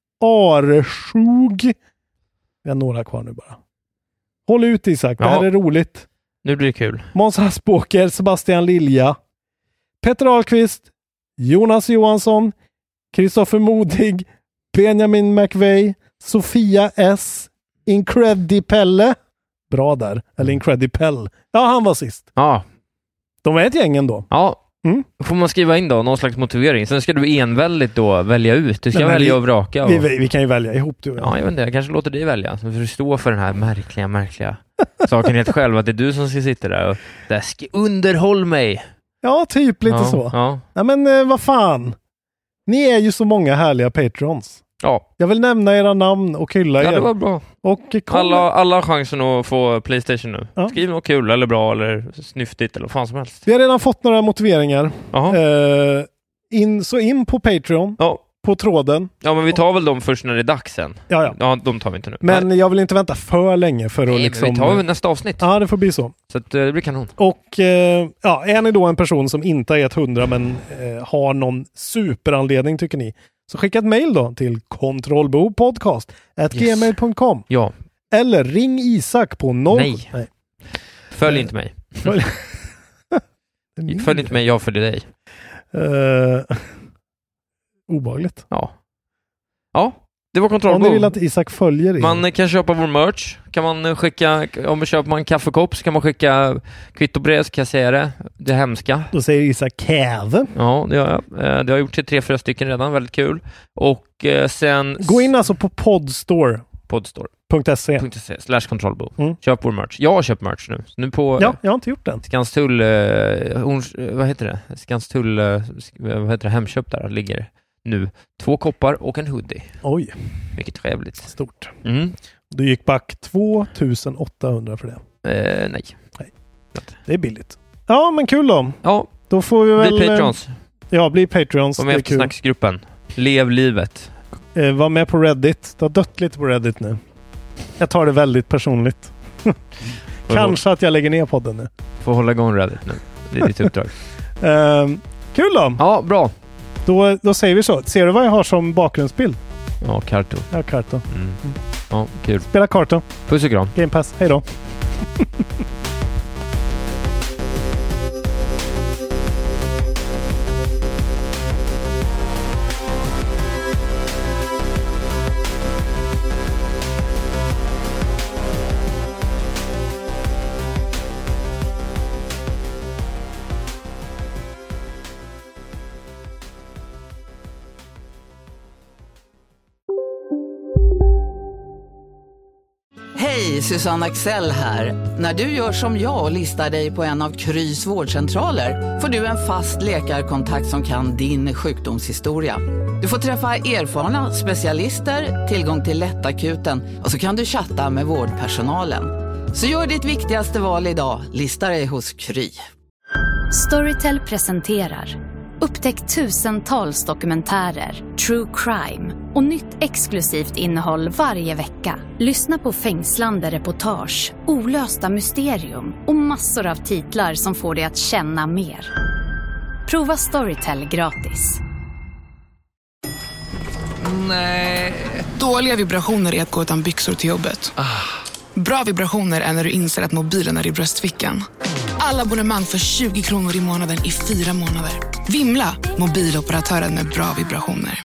Areskog. Vi har några kvar nu bara. Håll ut Isak, det här Ja. är roligt. Nu blir det kul. Måns Haspåker, Sebastian Lilja, Petter Ahlqvist, Jonas Johansson, Kristoffer Modig, Benjamin McVeigh, Sofia S, Incredipelle. Bra där. Eller Incredipelle. Ja, han var sist. Ja. De är ett gäng ändå. Ja. Mm. Får man skriva in då någon slags motivering? Sen ska du enväldigt då välja ut. Du ska Nej, men välja vi- och vraka. Och... Vi, vi, vi kan ju välja ihop du och jag. Ja, jag vet inte. Jag kanske låter dig välja. Så får du stå för den här märkliga, märkliga saken helt själv. Att det är du som ska sitta där och där ska underhåll mig. Ja, typ lite ja, så. Ja. Ja, men eh, vad fan. Ni är ju så många härliga patrons. Ja. Jag vill nämna era namn och hylla Ja, er. det var bra. Och eh, kom. Alla, alla har chansen att få PlayStation nu. Ja. Skriv något kul eller bra eller snyftigt eller vad fan som helst. Vi har redan fått några motiveringar. Jaha. Eh, in, så in på Patreon. Ja. på tråden. Ja, men vi tar väl dem först när det är dags sen. Ja, ja. Ja, de tar vi inte nu. Men jag vill inte vänta för länge för att Nej, liksom... men vi tar väl nästa avsnitt. Ja, det får bli så. Så att, det blir kanon. Och eh, ja, är ni då en person som inte är ett hundra men eh, har någon superanledning tycker ni, så skicka ett mejl då till kontrollbopodcast at gmail punkt com. Ja. Eller ring Isak på noll... Nej. Nej. Följ inte mig. Följ, Följ inte mig, jag följer dig. Uh, obehagligt. Ja. Ja, det var Om kontrollbo. ni vill att Isak följer er. Man kan köpa vår merch. Kan man skicka, om man köper man en kaffekopp så kan man skicka kvittobrev, ska jag säga det. Det hemska. Då säger Isak Käve. Ja, det har jag. Det har jag gjort till tre, fyra stycken redan. Väldigt kul. Och eh, sen... Gå in alltså på podstore. Podstore. .se. .se slash kontrollbo. Mm. Köp vår merch. Jag har köpt merch nu. nu på, ja, jag har inte gjort den. Skanstull, eh, Horns, vad heter det? Skanstull, eh, vad heter det? Hemköp där ligger nu två koppar och en hoodie. Oj. Mycket trevligt. Stort. Mm. Du gick back tvåtusen åttahundra för det. Eh, nej. nej. Det är billigt. Ja, men kul då. Ja. Då får vi väl... Bli Patrons. Ja, bli Patrons. Var med efter snacksgruppen. Lev livet. Eh, var med på Reddit. Det har dött lite på Reddit nu. Jag tar det väldigt personligt. Kanske att jag lägger ner podden nu. Får hålla igång Reddit nu. Det är ditt uppdrag. uh, kul då. Ja, bra. Då, då säger vi så. Ser du vad jag har som bakgrundsbild? Ja, Karto. Ja, Karto. Mm. Mm. Ja, kul. Spela Karto. Puss och kram. Game Pass. Hej då. Hej, Susanne Axel här. När du gör som jag och listar dig på en av Krys vårdcentraler får du en fast läkarkontakt som kan din sjukdomshistoria. Du får träffa erfarna specialister, tillgång till lättakuten och så kan du chatta med vårdpersonalen. Så gör ditt viktigaste val idag, lista dig hos Kry. Storytel presenterar upptäck tusentals dokumentärer, true crime och nytt exklusivt innehåll varje vecka. Lyssna på fängslande reportage, olösta mysterium och massor av titlar som får dig att känna mer. Prova Storytel gratis. Nej. Dåliga vibrationer är att gå utan byxor till jobbet. Ah. Bra vibrationer är när du inser att mobilen är i bröstfickan. Alla abonnemang för tjugo kronor i månaden i fyra månader. Vimla, mobiloperatören med bra vibrationer.